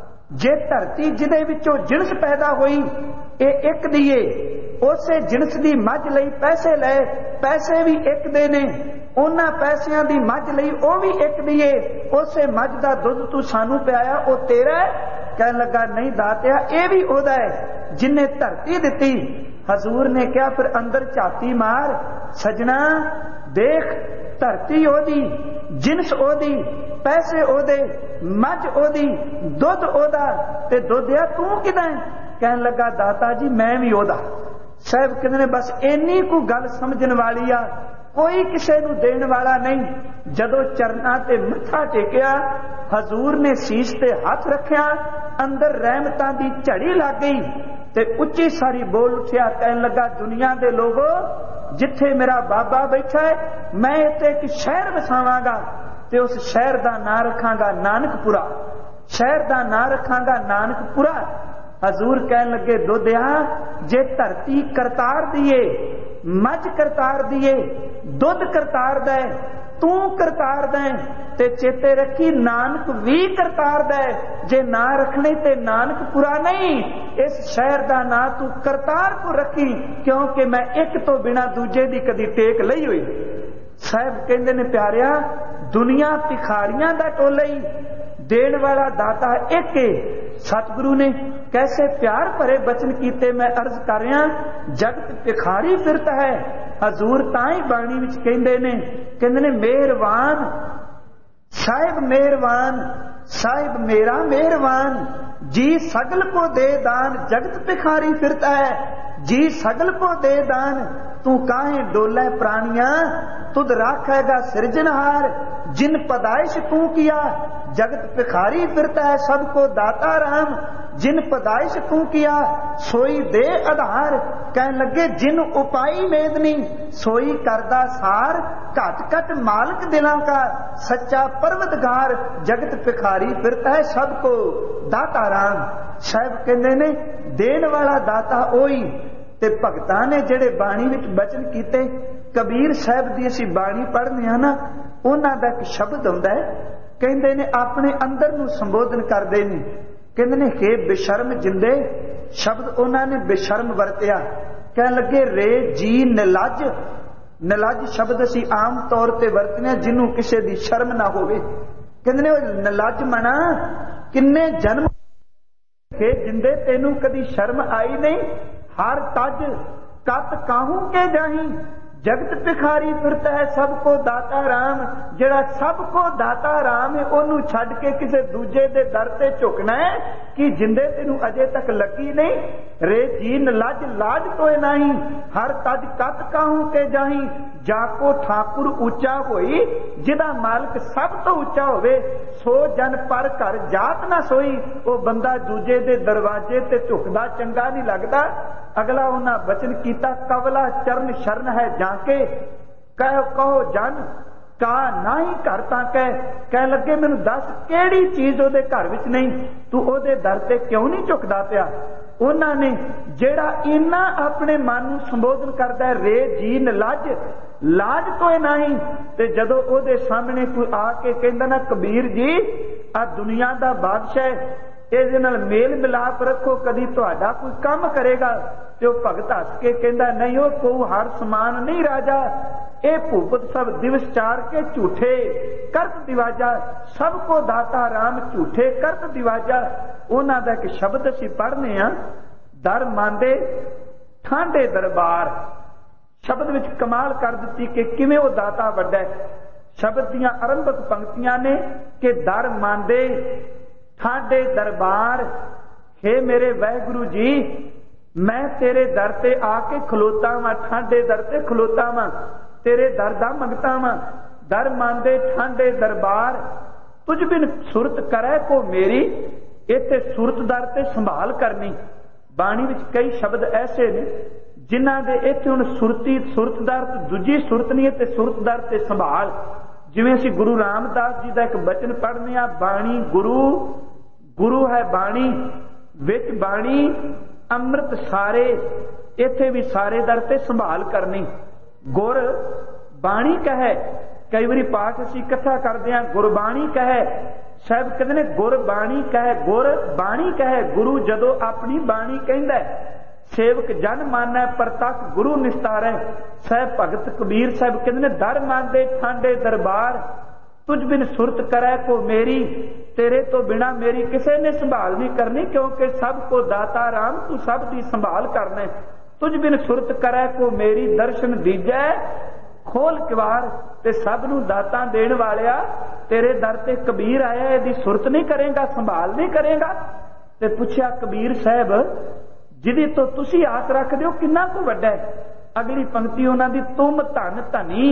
ਜੇ ਧਰਤੀ ਜਿਹਦੇ ਵਿੱਚੋਂ ਜਿਣਸ ਪੈਦਾ ਹੋਈ ਇਹ ਇੱਕ ਦੀ ਏ, ਉਸੇ ਜਿਣਸ ਦੀ ਮੱਝ ਲਈ ਪੈਸੇ ਲਏ, ਪੈਸੇ ਵੀ ਇੱਕ ਦੇ ਨੇ, ਉਹਨਾਂ ਪੈਸਿਆਂ ਦੀ ਮੱਝ ਲਈ ਉਹ ਵੀ ਇੱਕ ਦੀ ਏ, ਉਸੇ ਮੱਝ ਦਾ ਦੁੱਧ ਤੂੰ ਸਾਨੂੰ ਪਿਆਇਆ, ਉਹ ਤੇਰਾ ਹੈ? ਕਹਿਣ ਲੱਗਾ, ਨਹੀਂ ਦਾਤਿਆ, ਇਹ ਵੀ ਉਹਦਾ ਹੈ ਜਿਨੇ ਧਰਤੀ ਦਿੱਤੀ। ਹਜ਼ੂਰ ਨੇ ਕਿਹਾ, ਫਿਰ ਅੰਦਰ ਝਾਤੀ ਮਾਰ, ਸਜਣਾ ਦੇਖ, ਧਰਤੀ ਉਹਦੀ, ਜਿਨਸ ਉਹਦੀ, ਪੈਸੇ ਉਹਦੇ, ਮੱਝ ਉਹਦੀ, ਦੁੱਧ ਉਹਦਾ, ਤੇ ਦੁੱਧਿਆ ਤੂੰ ਕਿਦਾਂ ਹੈ? ਕਹਿਣ ਲੱਗਾ, ਦਾਤਾ ਜੀ ਮੈਂ ਵੀ ਉਹਦਾ। ਸਾਹਿਬ ਕਹਿੰਦੇ ਨੇ, ਬਸ ਇੰਨੀ ਕੁ ਗੱਲ ਸਮਝਣ ਵਾਲੀ ਆ, ਕੋਈ ਕਿਸੇ ਨੂੰ ਦੇਣ ਵਾਲਾ ਨਹੀਂ। ਜਦੋਂ ਚਰਨਾਂ ਤੇ ਮੱਥਾ ਟੇਕਿਆ, ਹਜ਼ੂਰ ਨੇ ਸੀਸ ਤੇ ਹੱਥ ਰੱਖਿਆ, ਅੰਦਰ ਰਹਿਮਤਾਂ ਦੀ ਝੜੀ ਲੱਗ ਗਈ ਤੇ ਉੱਚੀ ਸਾਰੀ ਬੋਲ ਉੱਠਿਆ। ਕਹਿਣ ਲੱਗਾ, ਦੁਨੀਆ ਦੇ ਲੋਗੋ, ਜਿੱਥੇ ਮੇਰਾ ਬਾਬਾ ਬੈਠਾ ਹੈ, ਮੈਂ ਇੱਥੇ ਇੱਕ ਸ਼ਹਿਰ ਵਸਾਵਾਂਗਾ ਤੇ ਉਸ ਸ਼ਹਿਰ ਦਾ ਨਾਂ ਰੱਖਾਂਗਾ ਨਾਨਕਪੁਰਾ। ਸ਼ਹਿਰ ਦਾ ਨਾਂ ਰੱਖਾਂਗਾ ਨਾਨਕਪੁਰਾ। ਹਜ਼ੂਰ ਕਹਿਣ ਲੱਗੇ, ਦੋਦਿਆ ਜੇ ਧਰਤੀ ਕਰਤਾਰ ਦੀਏ, ਮੱਝ ਕਰਤਾਰ ਦੀਏ, ਦੁੱਧ ਕਰਤਾਰ ਦਾ, ਤੂੰ ਕਰਤਾਰ ਦਾ, ਤੇ ਚੇਤੇ ਰੱਖੀ ਨਾਨਕ ਵੀ ਕਰਤਾਰ ਦਾ। ਜੇ ਨਾਂ ਰੱਖਣੇ ਤੇ ਨਾਨਕਪੁਰਾ ਨਹੀਂ, ਇਸ ਸ਼ਹਿਰ ਦਾ ਨਾਂ ਤੂੰ ਕਰਤਾਰਪੁਰ ਰੱਖੀ, ਕਿਉਂਕਿ ਮੈਂ ਇੱਕ ਤੋਂ ਬਿਨਾਂ ਦੂਜੇ ਦੀ ਕਦੀ ਟੇਕ ਲਈ ਹੋਈ। ਸਾਹਿਬ ਕਹਿੰਦੇ ਨੇ, ਪਿਆਰਿਆ ਦੁਨੀਆ ਭਿਖਾਰੀਆਂ ਦਾ ਟੋਲਾ ਹੀ, ਦੇਣ ਵਾਲਾ ਦਾਤਾ ਇੱਕ ਏ। ਸਤਿਗੁਰੂ ਨੇ ਕੈਸੇ ਪਿਆਰ ਭਰੇ ਬਚਨ ਕੀਤੇ, ਮੈਂ ਅਰਜ਼ ਕਰ ਰਿਹਾ, ਜਗਤ ਭਿਖਾਰੀ ਫਿਰਤ ਹੈ। ਹਜ਼ੂਰ ਤਾਂ ਹੀ ਬਾਣੀ ਵਿੱਚ ਕਹਿੰਦੇ ਨੇ, ਕਹਿੰਦੇ ਨੇ, ਮਿਹਰਬਾਨ ਸਾਹਿਬ ਮਿਹਰਬਾਨ, ਸਾਹਿਬ ਮੇਰਾ ਮਿਹਰਬਾਨ, ਜੀ ਸਗਲ ਕੋ ਦੇ ਦਾਨ, ਜਗਤ ਭਿਖਾਰੀ ਫਿਰਤਾ ਹੈ। ਜੀ ਸਗਲ ਕੋ ਦੇ ਦਾਨ, ਤੂੰ ਕਾहे डोले प्राणिया, तुद राखेगा सिरजनहार। जिन पदाइश तू किया, जगत भिखारी फिरता है, सबको दाता राम। जिन पदाइश तू किया, सोई दे आधार। कहन लगे, जिन उपाई मेदनी, सोई करदा सार। घट घट मालिक दिलां का, सच्चा परवतगार। जगत भिखारी फिरता है, सबको दाता राम। साहब कहते ने देन वाला दाता ओही ते भगतां ने जिहड़े बाणी विच बचन कीते। कबीर साहब दी असीं बाणी पढ़ने आ ना, उन्हां दा इक शब्द हुंदा है, कहंदे ने अपने अंदर नूं संबोधन करदे ने, कहंदे ने हे बेशर्म जिंदे, शब्द उन्हां ने बेशर्म वरतिया। कह लगे रे जी निलज, निलज शब्द असीं आम तौर ते वरतने जिन्हों किसी दी शर्म ना होवे। कहंदे ने निलज मना किन्ने जन्म के जिंदे तेनू कदी शर्म आई नहीं। हर तज कत काहू के जाही, जगत भिखारी फिरता है सबको दाता राम। जिहड़ा सबको दाता राम है ओनू छड्ड के किसी दूजे दे दर ते झुकना है कि जिंदे तेनू अजे तक लगी नहीं। रे जीन लज लाज तोए नहीं, हर तज कत काहू के जाही। जाको ठाकुर ऊंचा होई, जिदा मालिक सब तो ऊंचा होवे। सो जन पर घर जात ना सोई, वो बंदा दूजे दे दरवाजे ते झुकदा चंगा नहीं लगदा। अगला उन्हां बचन कीता कवला चरण शरण है जाके, कहो कहो जन का ना ही घर ताके। कह लगे मैनू दस केड़ी चीज ओदे घर विच नहीं, तू ओदे दर ते क्यों नहीं झुकदा पिया। उन्हां ने जेड़ा इन्ना अपने मन नूं संबोधन करदा है रे जीन लज लाज तोए नहीं, ते जदों ओदे सामने कोई आके कहंदा ना कबीर जी आ दुनिया दा बादशाह, ਇਹਦੇ ਨਾਲ मेल मिलाप रखो, कदी तुहाडा कोई काम करेगा। ते ਉਹ भगत हस के कहंदा नहीं, ਉਹ को हर समान नहीं राजा। ਇਹ भूपत सब दिवस चार के झूठे करत दिवाजा, सबको दाता राम झूठे करत दिवाजा। ਉਹਨਾਂ ਦਾ ਇੱਕ ਸ਼ਬਦ ਅਸੀਂ ਪੜ੍ਹਨੇ ਆ, ਦਰ ਮੰਦੇ ਠਾਂਡੇ ਦਰਬਾਰ। ਸ਼ਬਦ ਵਿੱਚ ਕਮਾਲ ਕਰ ਦਿੱਤੀ ਕਿ ਕਿਵੇਂ ਉਹ ਦਾਤਾ ਵੱਡਾ ਹੈ। ਸ਼ਬਦ ਦੀਆਂ ਆਰੰਭਕ ਪੰਕਤੀਆਂ ਨੇ ਕਿ ਦਰ ਮੰਦੇ ਠਾਡੇ दरबार। हे मेरे वाहिगुरु जी, मैं तेरे दर ते आके खलोता वां, ठाडे दर ते खलोता वां, तेरे दर दा मंगता वां। दर मांदे ठाडे दरबार, तुझ बिन सुरत करे को मेरी। इत्थे सुरत दर ते संभाल करनी। बाणी विच कई शब्द ऐसे ने जिन्हां दे इत्थे हुण सुरती सुरत दर ते दूजी सुरत नहीं ते सुरत दर ते संभाल। जिवें असीं गुरु रामदास जी दा एक बचन पढ़ने आ, बाणी गुरु गुरु है बाणी विच बाणी अमृत सारे। इत्थे भी सारे दर ते संभाल करनी। गुर बाणी कहे, कई बारी पाठ असीं इकट्ठा करदे हां गुरबाणी कहे। साहब कहंदे ने गुर बाणी कहे, गुर बाणी कहे। गुरु जदों अपनी बाणी कहंदा है, सेवक जन मानै परतख गुरु निस्तारै। साहब भगत कबीर साहब कहंदे ने दर मांदे ठांडे दरबार, तुझ बिन सुरत करे को मेरी। तेरे तो बिना मेरी किसी ने संभाल नहीं करनी, क्योंकि सबको दाता राम तू सब दी संभाल करने। तुझ बिन सुरत करे को मेरी, दर्शन दीजै खोल किवार। ते सब नू दाता देण वालिया, तेरे दर ते कबीर आया, इहदी सुरत नहीं करेगा, संभाल नहीं करेगा। ते पुछया कबीर साहब जिहदी तो तुसी आस रखदे हो किन्ना को वड्डा है। अगली पंक्ति उन्हां दी, तुम धन धनी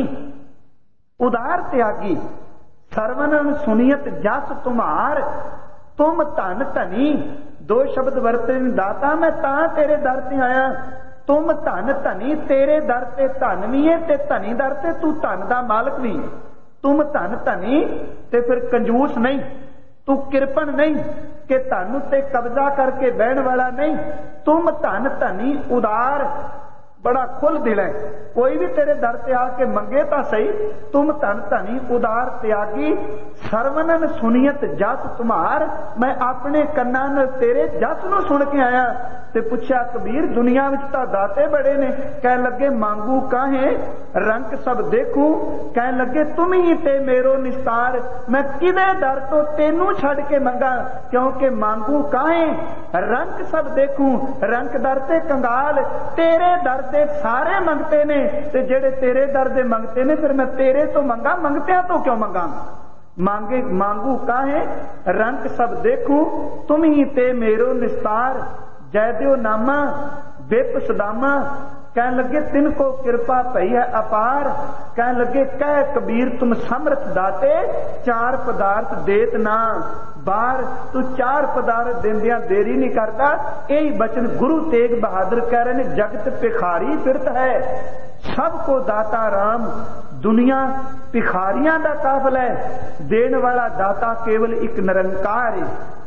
उदार त्यागी, सरवणन सुनियत जस तुम्हार। तुम धन धनी, दो शब्द वरते दाता मैं तां तेरे दर ते आया। तुम धन धनी, तेरे दर ते धन भी है ते धनी दर ते तू धन दा मालक भी। तुम धन धनी ते फिर कंजूस नहीं, तू किरपन नहीं कि धन उत्ते कब्जा करके बहन वाला नहीं। तुम धन धनी उदार, बड़ा खुल दिल है, कोई भी तेरे दर ते आके मंगे तो सही। तुम धन धनी उदार त्यागी, सरवणन सुनियत जस तुम्हार। मैं अपने कन्नां नाल तेरे जस नूं सुन के आया। ते पुछया कबीर दुनिया विच तां दाते बड़े ने। कह लगे मांगू काहे रंग सब देखूं। कह लगे तुम ही ते मेरो निस्तार, मैं किदे दर तो तेनू छड़ के मंगा। क्योंकि मांगू काहे रंग सब देखूं, रंग दर ते कंगाल। तेरे दर ते सारे मंगते ने, ते जेड़े तेरे दर दे मंगते ने फिर मैं तेरे तो मंगा, मंगतियां तो क्यों मंगा। मांगे मांगू काहे रंग सब देखूं, तुम ही ते मेरो निस्तार। जय देव नामा बेप सदामा। कह लगे तिनको कृपा भई है अपार। कह लगे कह कबीर तुम समर्थ दाते, चार पदार्थ देत ना बार। तू चार पदार्थ देंदियां देरी नहीं करता। यही बचन गुरु तेग बहादुर कह रहे ने, जगत भिखारी फिरत है सबको दाता राम। दुनिया भिखारियां दा काफिला है, देण वाला दाता केवल एक निरंकार है।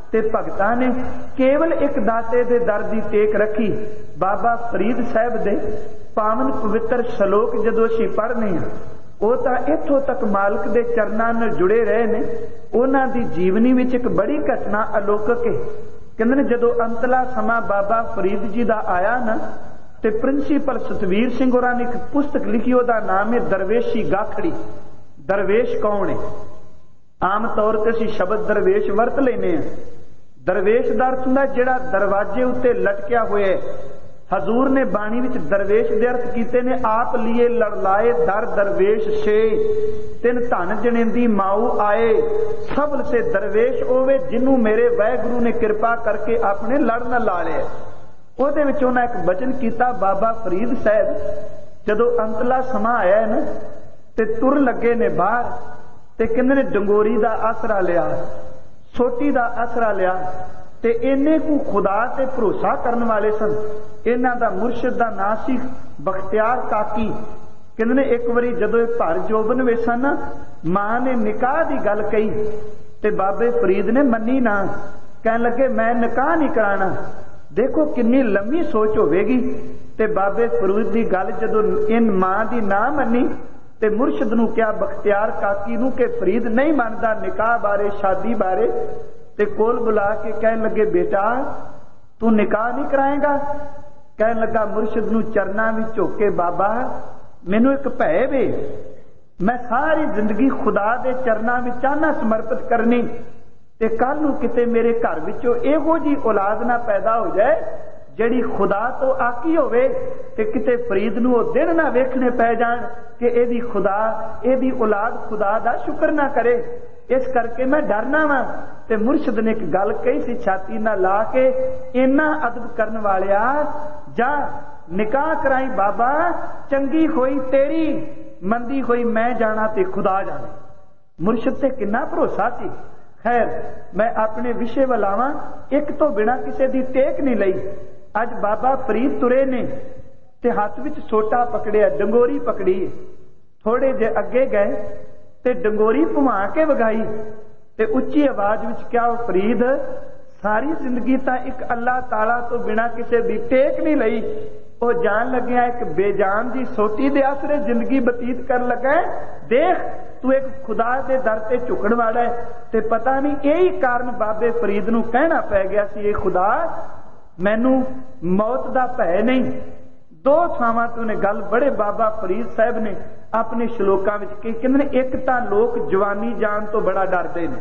ते भगतां ने केवल एक दाते दे दर दी टेक रखी। बाबा फरीद साहब दे पावन पवित्र श्लोक जदों असीं पढ़ने हां ਉਹ ਤਾਂ ਇੱਥੋਂ ਤੱਕ ਮਾਲਕ ਦੇ ਚਰਨਾਂ ਨਾਲ ਜੁੜੇ ਰਹੇ ਨੇ। ਉਹਨਾਂ ਦੀ ਜੀਵਨੀ ਵਿੱਚ ਇੱਕ ਬੜੀ ਘਟਨਾ ਅਲੌਕਿਕ ਹੈ। ਕਹਿੰਦੇ ਨੇ ਜਦੋਂ ਅੰਤਲਾ ਸਮਾਂ ਬਾਬਾ ਫਰੀਦ ਜੀ ਦਾ ਆਇਆ ਨਾ ਤੇ ਪ੍ਰਿੰਸੀਪਲ ਸਤਵੀਰ ਸਿੰਘ ਹੋਰਾਂ ਨੇ ਇੱਕ ਪੁਸਤਕ ਲਿਖੀ, ਉਹਦਾ ਨਾਮ ਹੈ ਦਰਵੇਸ਼ੀ ਗਾਖੜੀ। ਦਰਵੇਸ਼ ਕੌਣ ਹੈ? ਆਮ ਤੌਰ ਤੇ ਅਸੀਂ ਸ਼ਬਦ ਦਰਵੇਸ਼ ਵਰਤ ਲੈਨੇ ਆ। ਦਰਵੇਸ਼ ਦਾ ਅਰਥ ਹੁੰਦਾ ਜਿਹੜਾ ਦਰਵਾਜ਼ੇ ਉੱਤੇ ਲਟਕਿਆ ਹੋਇਆ ਹੈ। हजूर ने बाणी विच दरवेश दे अर्थ कीते ने, आप लिए लड़लाए दर दरवेश छे तिन धन जनेंदी माऊ आए, सबल से दरवेश होवे जिन्हों मेरे वाहगुरु ने कृपा करके अपने लड़ न ला लिया। ਉਹਦੇ ਵਿੱਚ ਉਹਨਾਂ ਇੱਕ ਬਚਨ ਕੀਤਾ, ਬਾਬਾ ਫਰੀਦ ਸਾਹਿਬ ਜਦੋਂ ਅੰਤਲਾ ਸਮਾਂ ਆਇਆ ਨਾ ਤੇ ਤੁਰ ਲੱਗੇ ਨੇ ਬਾਹਰ ਤੇ ਕਹਿੰਦੇ ਨੇ ਡੰਗੋਰੀ ਦਾ ਆਸਰਾ ਲਿਆ, ਸੋਟੀ ਦਾ ਆਸਰਾ ਲਿਆ ਤੇ ਇੰਨੇ ਕੁ ਖੁਦਾ ਤੇ ਭਰੋਸਾ ਕਰਨ ਵਾਲੇ ਸਨ। ਇਹਨਾਂ ਦਾ ਮੁਰਸ਼ਿਦ ਦਾ ਨਾਂ ਸੀ ਬਖਤਿਆਰ ਕਾਕੀ। ਕਹਿੰਦੇ ਨੇ ਇੱਕ ਵਾਰੀ ਜਦੋਂ ਇਹ ਭਰ ਜੋਬਨ ਵਿੱਚ ਸਨ, ਮਾਂ ਨੇ ਨਿਕਾਹ ਦੀ ਗੱਲ ਕਹੀ ਤੇ ਬਾਬੇ ਫਰੀਦ ਨੇ ਮੰਨੀ ਨਾ। ਕਹਿਣ ਲੱਗੇ ਮੈਂ ਨਿਕਾਹ ਨਹੀਂ ਕਰਾਣਾ। ਦੇਖੋ ਕਿੰਨੀ ਲੰਮੀ ਸੋਚ ਹੋਵੇਗੀ। ਤੇ ਬਾਬੇ ਫਰੀਦ ਦੀ ਗੱਲ ਜਦੋਂ ਇਨ ਮਾਂ ਦੀ ਨਾ ਮੰਨੀ ਤੇ ਮੁਰਸ਼ਿਦ ਨੂੰ ਕਿਹਾ ਬਖਤਿਆਰ ਕਾਕੀ ਨੂੰ ਕਿ ਫਰੀਦ ਨਹੀਂ ਮੰਨਦਾ ਨਿਕਾਹ ਬਾਰੇ, ਸ਼ਾਦੀ ਬਾਰੇ। ਤੇ ਕੋਲ ਬੁਲਾ ਕੇ ਕਹਿਣ ਲੱਗੇ ਬੇਟਾ ਤੂੰ ਨਿਕਾਹ ਨਹੀਂ ਕਰਾਏਗਾ? ਕਹਿਣ ਲੱਗਾ ਮੁਰਸ਼ਿਦ ਨੂੰ ਚਰਨਾਂ ਵਿੱਚ ਝੁਕ ਕੇ, ਬਾਬਾ ਮੈਨੂੰ ਇੱਕ ਭੈ ਵੇ, ਮੈਂ ਸਾਰੀ ਜ਼ਿੰਦਗੀ ਖੁਦਾ ਦੇ ਚਰਨਾਂ ਵਿੱਚ ਚਾਹਨਾ ਸਮਰਪਿਤ ਕਰਨੀ ਤੇ ਕੱਲ ਨੂੰ ਕਿਤੇ ਮੇਰੇ ਘਰ ਵਿੱਚੋਂ ਇਹੋ ਜਿਹੀ ਔਲਾਦ ਨਾ ਪੈਦਾ ਹੋ ਜਾਏ ਜਿਹੜੀ ਖੁਦਾ ਤੋਂ ਆਕੀ ਹੋਵੇ ਤੇ ਕਿਤੇ ਫਰੀਦ ਨੂੰ ਉਹ ਦਿਨ ਨਾ ਵੇਖਣੇ ਪੈ ਜਾਣ ਕਿ ਇਹਦੀ ਖੁਦਾ ਇਹਦੀ ਔਲਾਦ ਖੁਦਾ ਦਾ ਸ਼ੁਕਰ ਨਾ ਕਰੇ। इस करके मैं डरना वा। ते मुर्शिद ने एक गल कही सी छाती ना ला के, इन्ना अदब करन वालिया जा निकाह कराई बाबा, चंगी होई तेरी, मंदी होई मैं जाना ते खुदा जाने। मुर्शिद ते किन्ना भरोसा सी। खैर मैं अपने विषय वल आवां, एक तो बिना किसी दी टेक नहीं लई। अज बाबा फरीद तुरे ने ते हाथ विच सोटा पकड़िया, डंगोरी पकड़ी। थोड़े जे अगे गए ते डंगोरी भुमा के वगाई ते उच्ची आवाज विच क्या फरीद सारी जिंदगी तां एक अल्लाह ताला तो बिना किसी दी टेक नहीं लई। वो जान लग्या एक बेजान दी सोटी दे आसरे जिंदगी बतीत कर लगा। देख तू एक खुदा दे दर ते झुकण वाला है। ते पता नहीं यही कारण बाबे फरीद नूं कहना पै गया सी, ये खुदा मैनू मौत दा भय नहीं। दो थावां तो ने गल बड़े बाबा फरीद साहब ने अपने श्लोकां विच कही। कहंदे ने एक तां लोक जवानी जान तो बड़ा डरदे ने,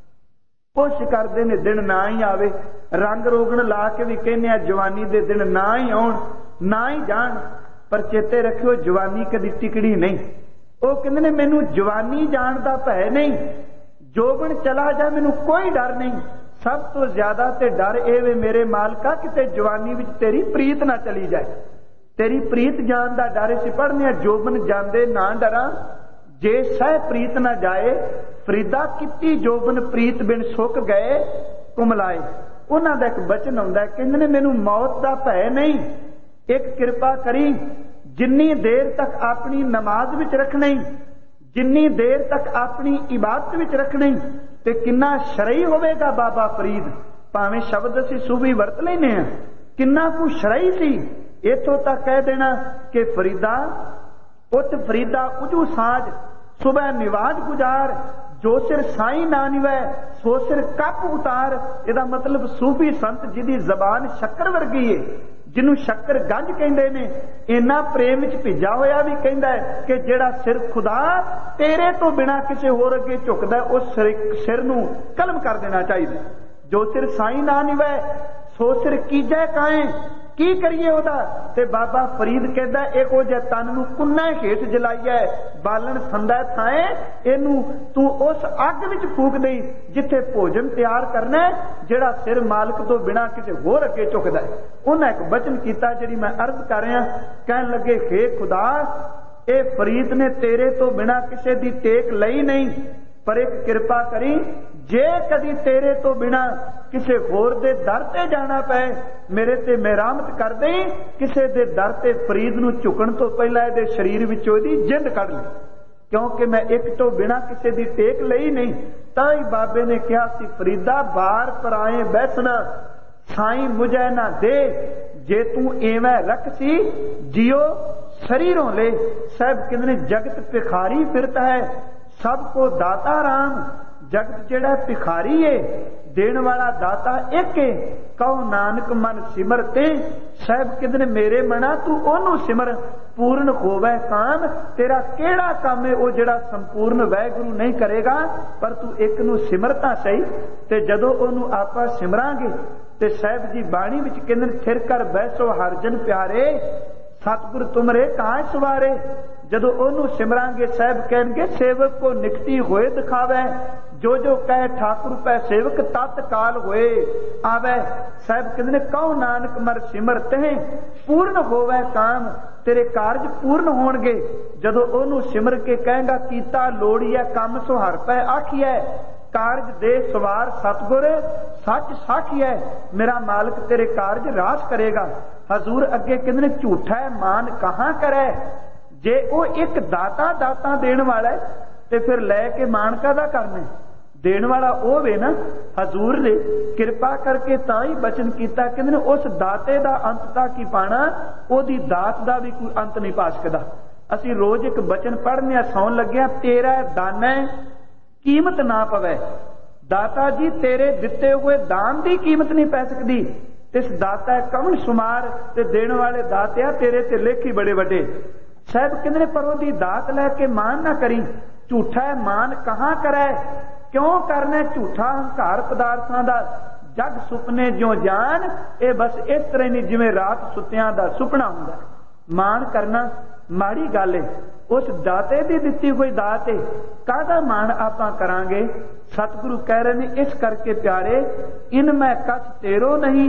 कोशिश करदे ने दिन ना ही आवे, रंग रोगण ला के भी कहने जवानी दे दिन ना ही आउण ना ही जान। पर चेते रखियो जवानी कदी टिकड़ी नहीं। वो कहंदे ने मैनू जवानी जान दा भय नहीं, जोबन चला जाए मैनू कोई डर नहीं। सब तो ज्यादा ते डर ए वे मेरे मालका किते जवानी विच तेरी प्रीत ना चली जाए। तेरी प्रीत जान दा डर सी पढ़ने, जोबन जांदे ना डरा, जे सह प्रीत ना जाए। फरीदा किती जोबन प्रीत बिन सुक गए कुमलाए। उन्हां दा एक बचन आउंदा, कहंदे ने मैनू मौत दा भय नहीं। एक किरपा करी जिन्नी देर तक अपनी नमाज विच रखनी, जिन्नी देर तक अपनी इबादत विच रखनी ते किन्ना शरई होवेगा बाबा फरीद। भावें शब्द असीं सूफी वरत लैने आ, किन्ना कु शरई सी। इथों तक कह देना कि फरीदा उत फरीदा उजू साज सुबह निवाज गुजार, जो सिर साई ना निवै सो सिर कप उतार। इहदा मतलब सूफी संत जिहदी जबान शक्कर वर्गी है, जिन्हों शक्कर गंज कहंदे ने, इन्ना प्रेम विच भिजा होया भी कहंदा है कि जिहड़ा सिर खुदा तेरे तो बिना किसी होर अगे झुकदा उस सिर सिर नूं कलम कर देना चाहिए। जो सिर साई ना निवै सो सिर कीजै काए, की करिए ओदा। ते बाबा फरीद कहदा एक ओ जे तन नूं कुन्ना हेठ जलाइया बालन संदा थाए, इनू तू उस अग विच फूक दई जिथे भोजन तैयार करना है, जिहड़ा सिर मालक तो बिना किसी होर अगे झुकदा है। उन्हें एक बचन किया जिहड़ी मैं अर्ज कर रहा। कहन लगे हे खुदा, ए फरीद ने तेरे तो बिना किसी दी टेक लई नहीं, पर एक किरपा करी जे कदी तेरे तो बिना किसी होर दे दर ते जाना पै मेरे ते मेहरामत कर दे। किसी दे दर ते फरीद नूं झुकण तो पहला इहदे शरीर विचों इहदी जिंद कढ ले। क्योंकि मैं एक तो बिना किसी दी टेक लई नहीं। तां ही बाबे ने कहा सी फरीदा बार पर आए बैसना साई मुझे ना दे, जे तू एवं रख सी जियो शरीरों ले। साहब कितने जगत भिखारी फिरता है, सबको दाता राम। जगत जेड़ा भिखारी है, देण वाला दाता एक है। कहो नानक मन सिमरते, साहब कितने मेरे मना तू ओनू सिमर पूर्ण होवे काम। तेरा केड़ा काम है वो जेड़ा संपूर्ण वाहिगुरु नहीं करेगा, पर तू एक नू सिमरता सही। ते जदों ओनू आपां सिमरांगे ते साहब जी बाणी विच कहंदे फिर कर बैसो हरजन प्यारे, सतगुर तुमरे कां सवारे। जदों ओनू सिमरांगे साहब कहणगे सेवक को निकटी होए दिखावे, जो जो कहे ठाकुर पै सेवक तत्काल होए आवे। साहब कहते कहो नानक मर सिमरते हैं पूर्ण होवे काम, तेरे कारज पूर्ण होणगे। जदों ओनू सिमर के कहेगा कीता लोड़िए काम सुहार पै आखिए, कारज दे सवार सतगुर सच साखिए। मेरा मालिक तेरे कारज रास करेगा। हजूर अगे कहते झूठा है मान कहां करे, जे वो एक दाता दाता देण वाला है ते फिर लैके मान कादा करने। देण वाला वो वे ना। हजूर ने किरपा करके तां ही बचन कीता, कहंदे ने उस दाते दा अंत तक की पाना, ओदी दात दा भी कोई अंत नहीं पा सकदा। असीं रोज एक बचन पढ़ने सौन लग्या, तेरा दाना कीमत ना पवे। दाता जी तेरे दिते हुए दान दी कीमत नहीं पै सकदी। इस दाता कवन शुमार ते देण वाले दातिया तेरे ते लेखी बड़े बड़े। साहब कहंदे पर ओदी दात लैके मान ना करी, झूठा है मान कहां करे। क्यों करना झूठा हंकार पदार्थां दा, जग सुपने जो जान। ये बस इस तरह नहीं जिवें रात सुत्तियां दा सुपना हुंदा। मान करना माड़ी गल है, उस दाते दी दित्ती हुई दात है, काहदा मान आपां करांगे। सतगुरु कह रहे ने इस करके प्यारे इन मैं कछ तेरो नहीं,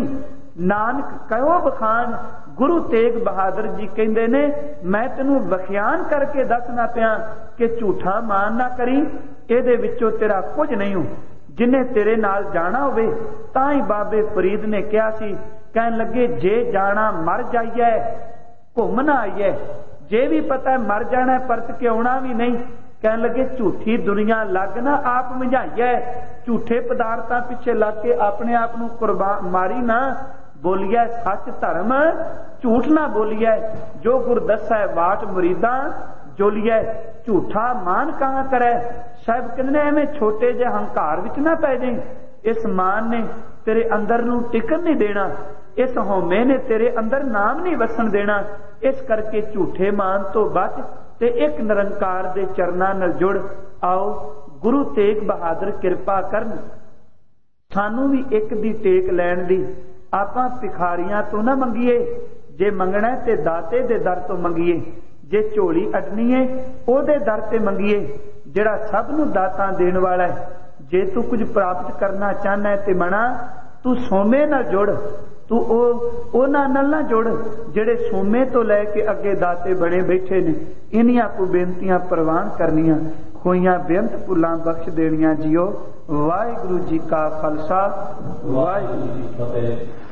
नानक कहो बखान। गुरु तेग बहादुर जी कहंदे ने मैं तेनू बखियान करके दसना पिया कि झूठा मान ना करी, ਇਹਦੇ ਵਿੱਚੋਂ तेरा कुछ नहीं हो। जिन्हें तेरे नाल जाना होवे तां ही बाबे फरीद ने कहा सी, कहन लगे जे जाना मर जाइए घूम ना आइए, जे भी पता है मर जाना परत के आना भी नहीं। कहन लगे झूठी दुनिया लग ना आप मंझाइए, झूठे पदार्थां पिछे लग के अपने आप नूं कुर्बान मारी ना। बोलिए सच धर्म झूठ ना बोलिए, जो गुर दसै वाट मुरीदा जोलिए। झूठा मान कहां करे। साहब कहते एवं छोटे जे हंकार विच ना पै जाई। इस मान ने तेरे अंदर नूं टिकन नहीं देना, इस हौमे ने तेरे अंदर नाम नहीं वसन देना। इस करके झूठे मान तो बच ते एक निरंकार दे चरनां नाल जुड़। आओ गुरु तेग बहादुर किरपा करन, सानू भी एक दी टेक लैण दी। आपां भिखारियां तो ना मंगीए, जे मंगना ते दाते दे दर तो मंगीए। जे झोली अडनी है ओदे दर ते मंगीए, जिहड़ा सब नूं दातां देण वाला है। जे तू कुछ प्राप्त करना चाहना है ते मना तू सोमे नाल जुड़, तू उन्हां नाल ना जुड़ जिहड़े सोमे तो लैके अगे दाते बने बैठे ने। इन्हियां को बेनतियां प्रवान करनियां, होइयां बेअंत भुलां बख्श देणियां जियो। वाहिगुरू जी का खालसा, वाहिगुरू जी की फतेह।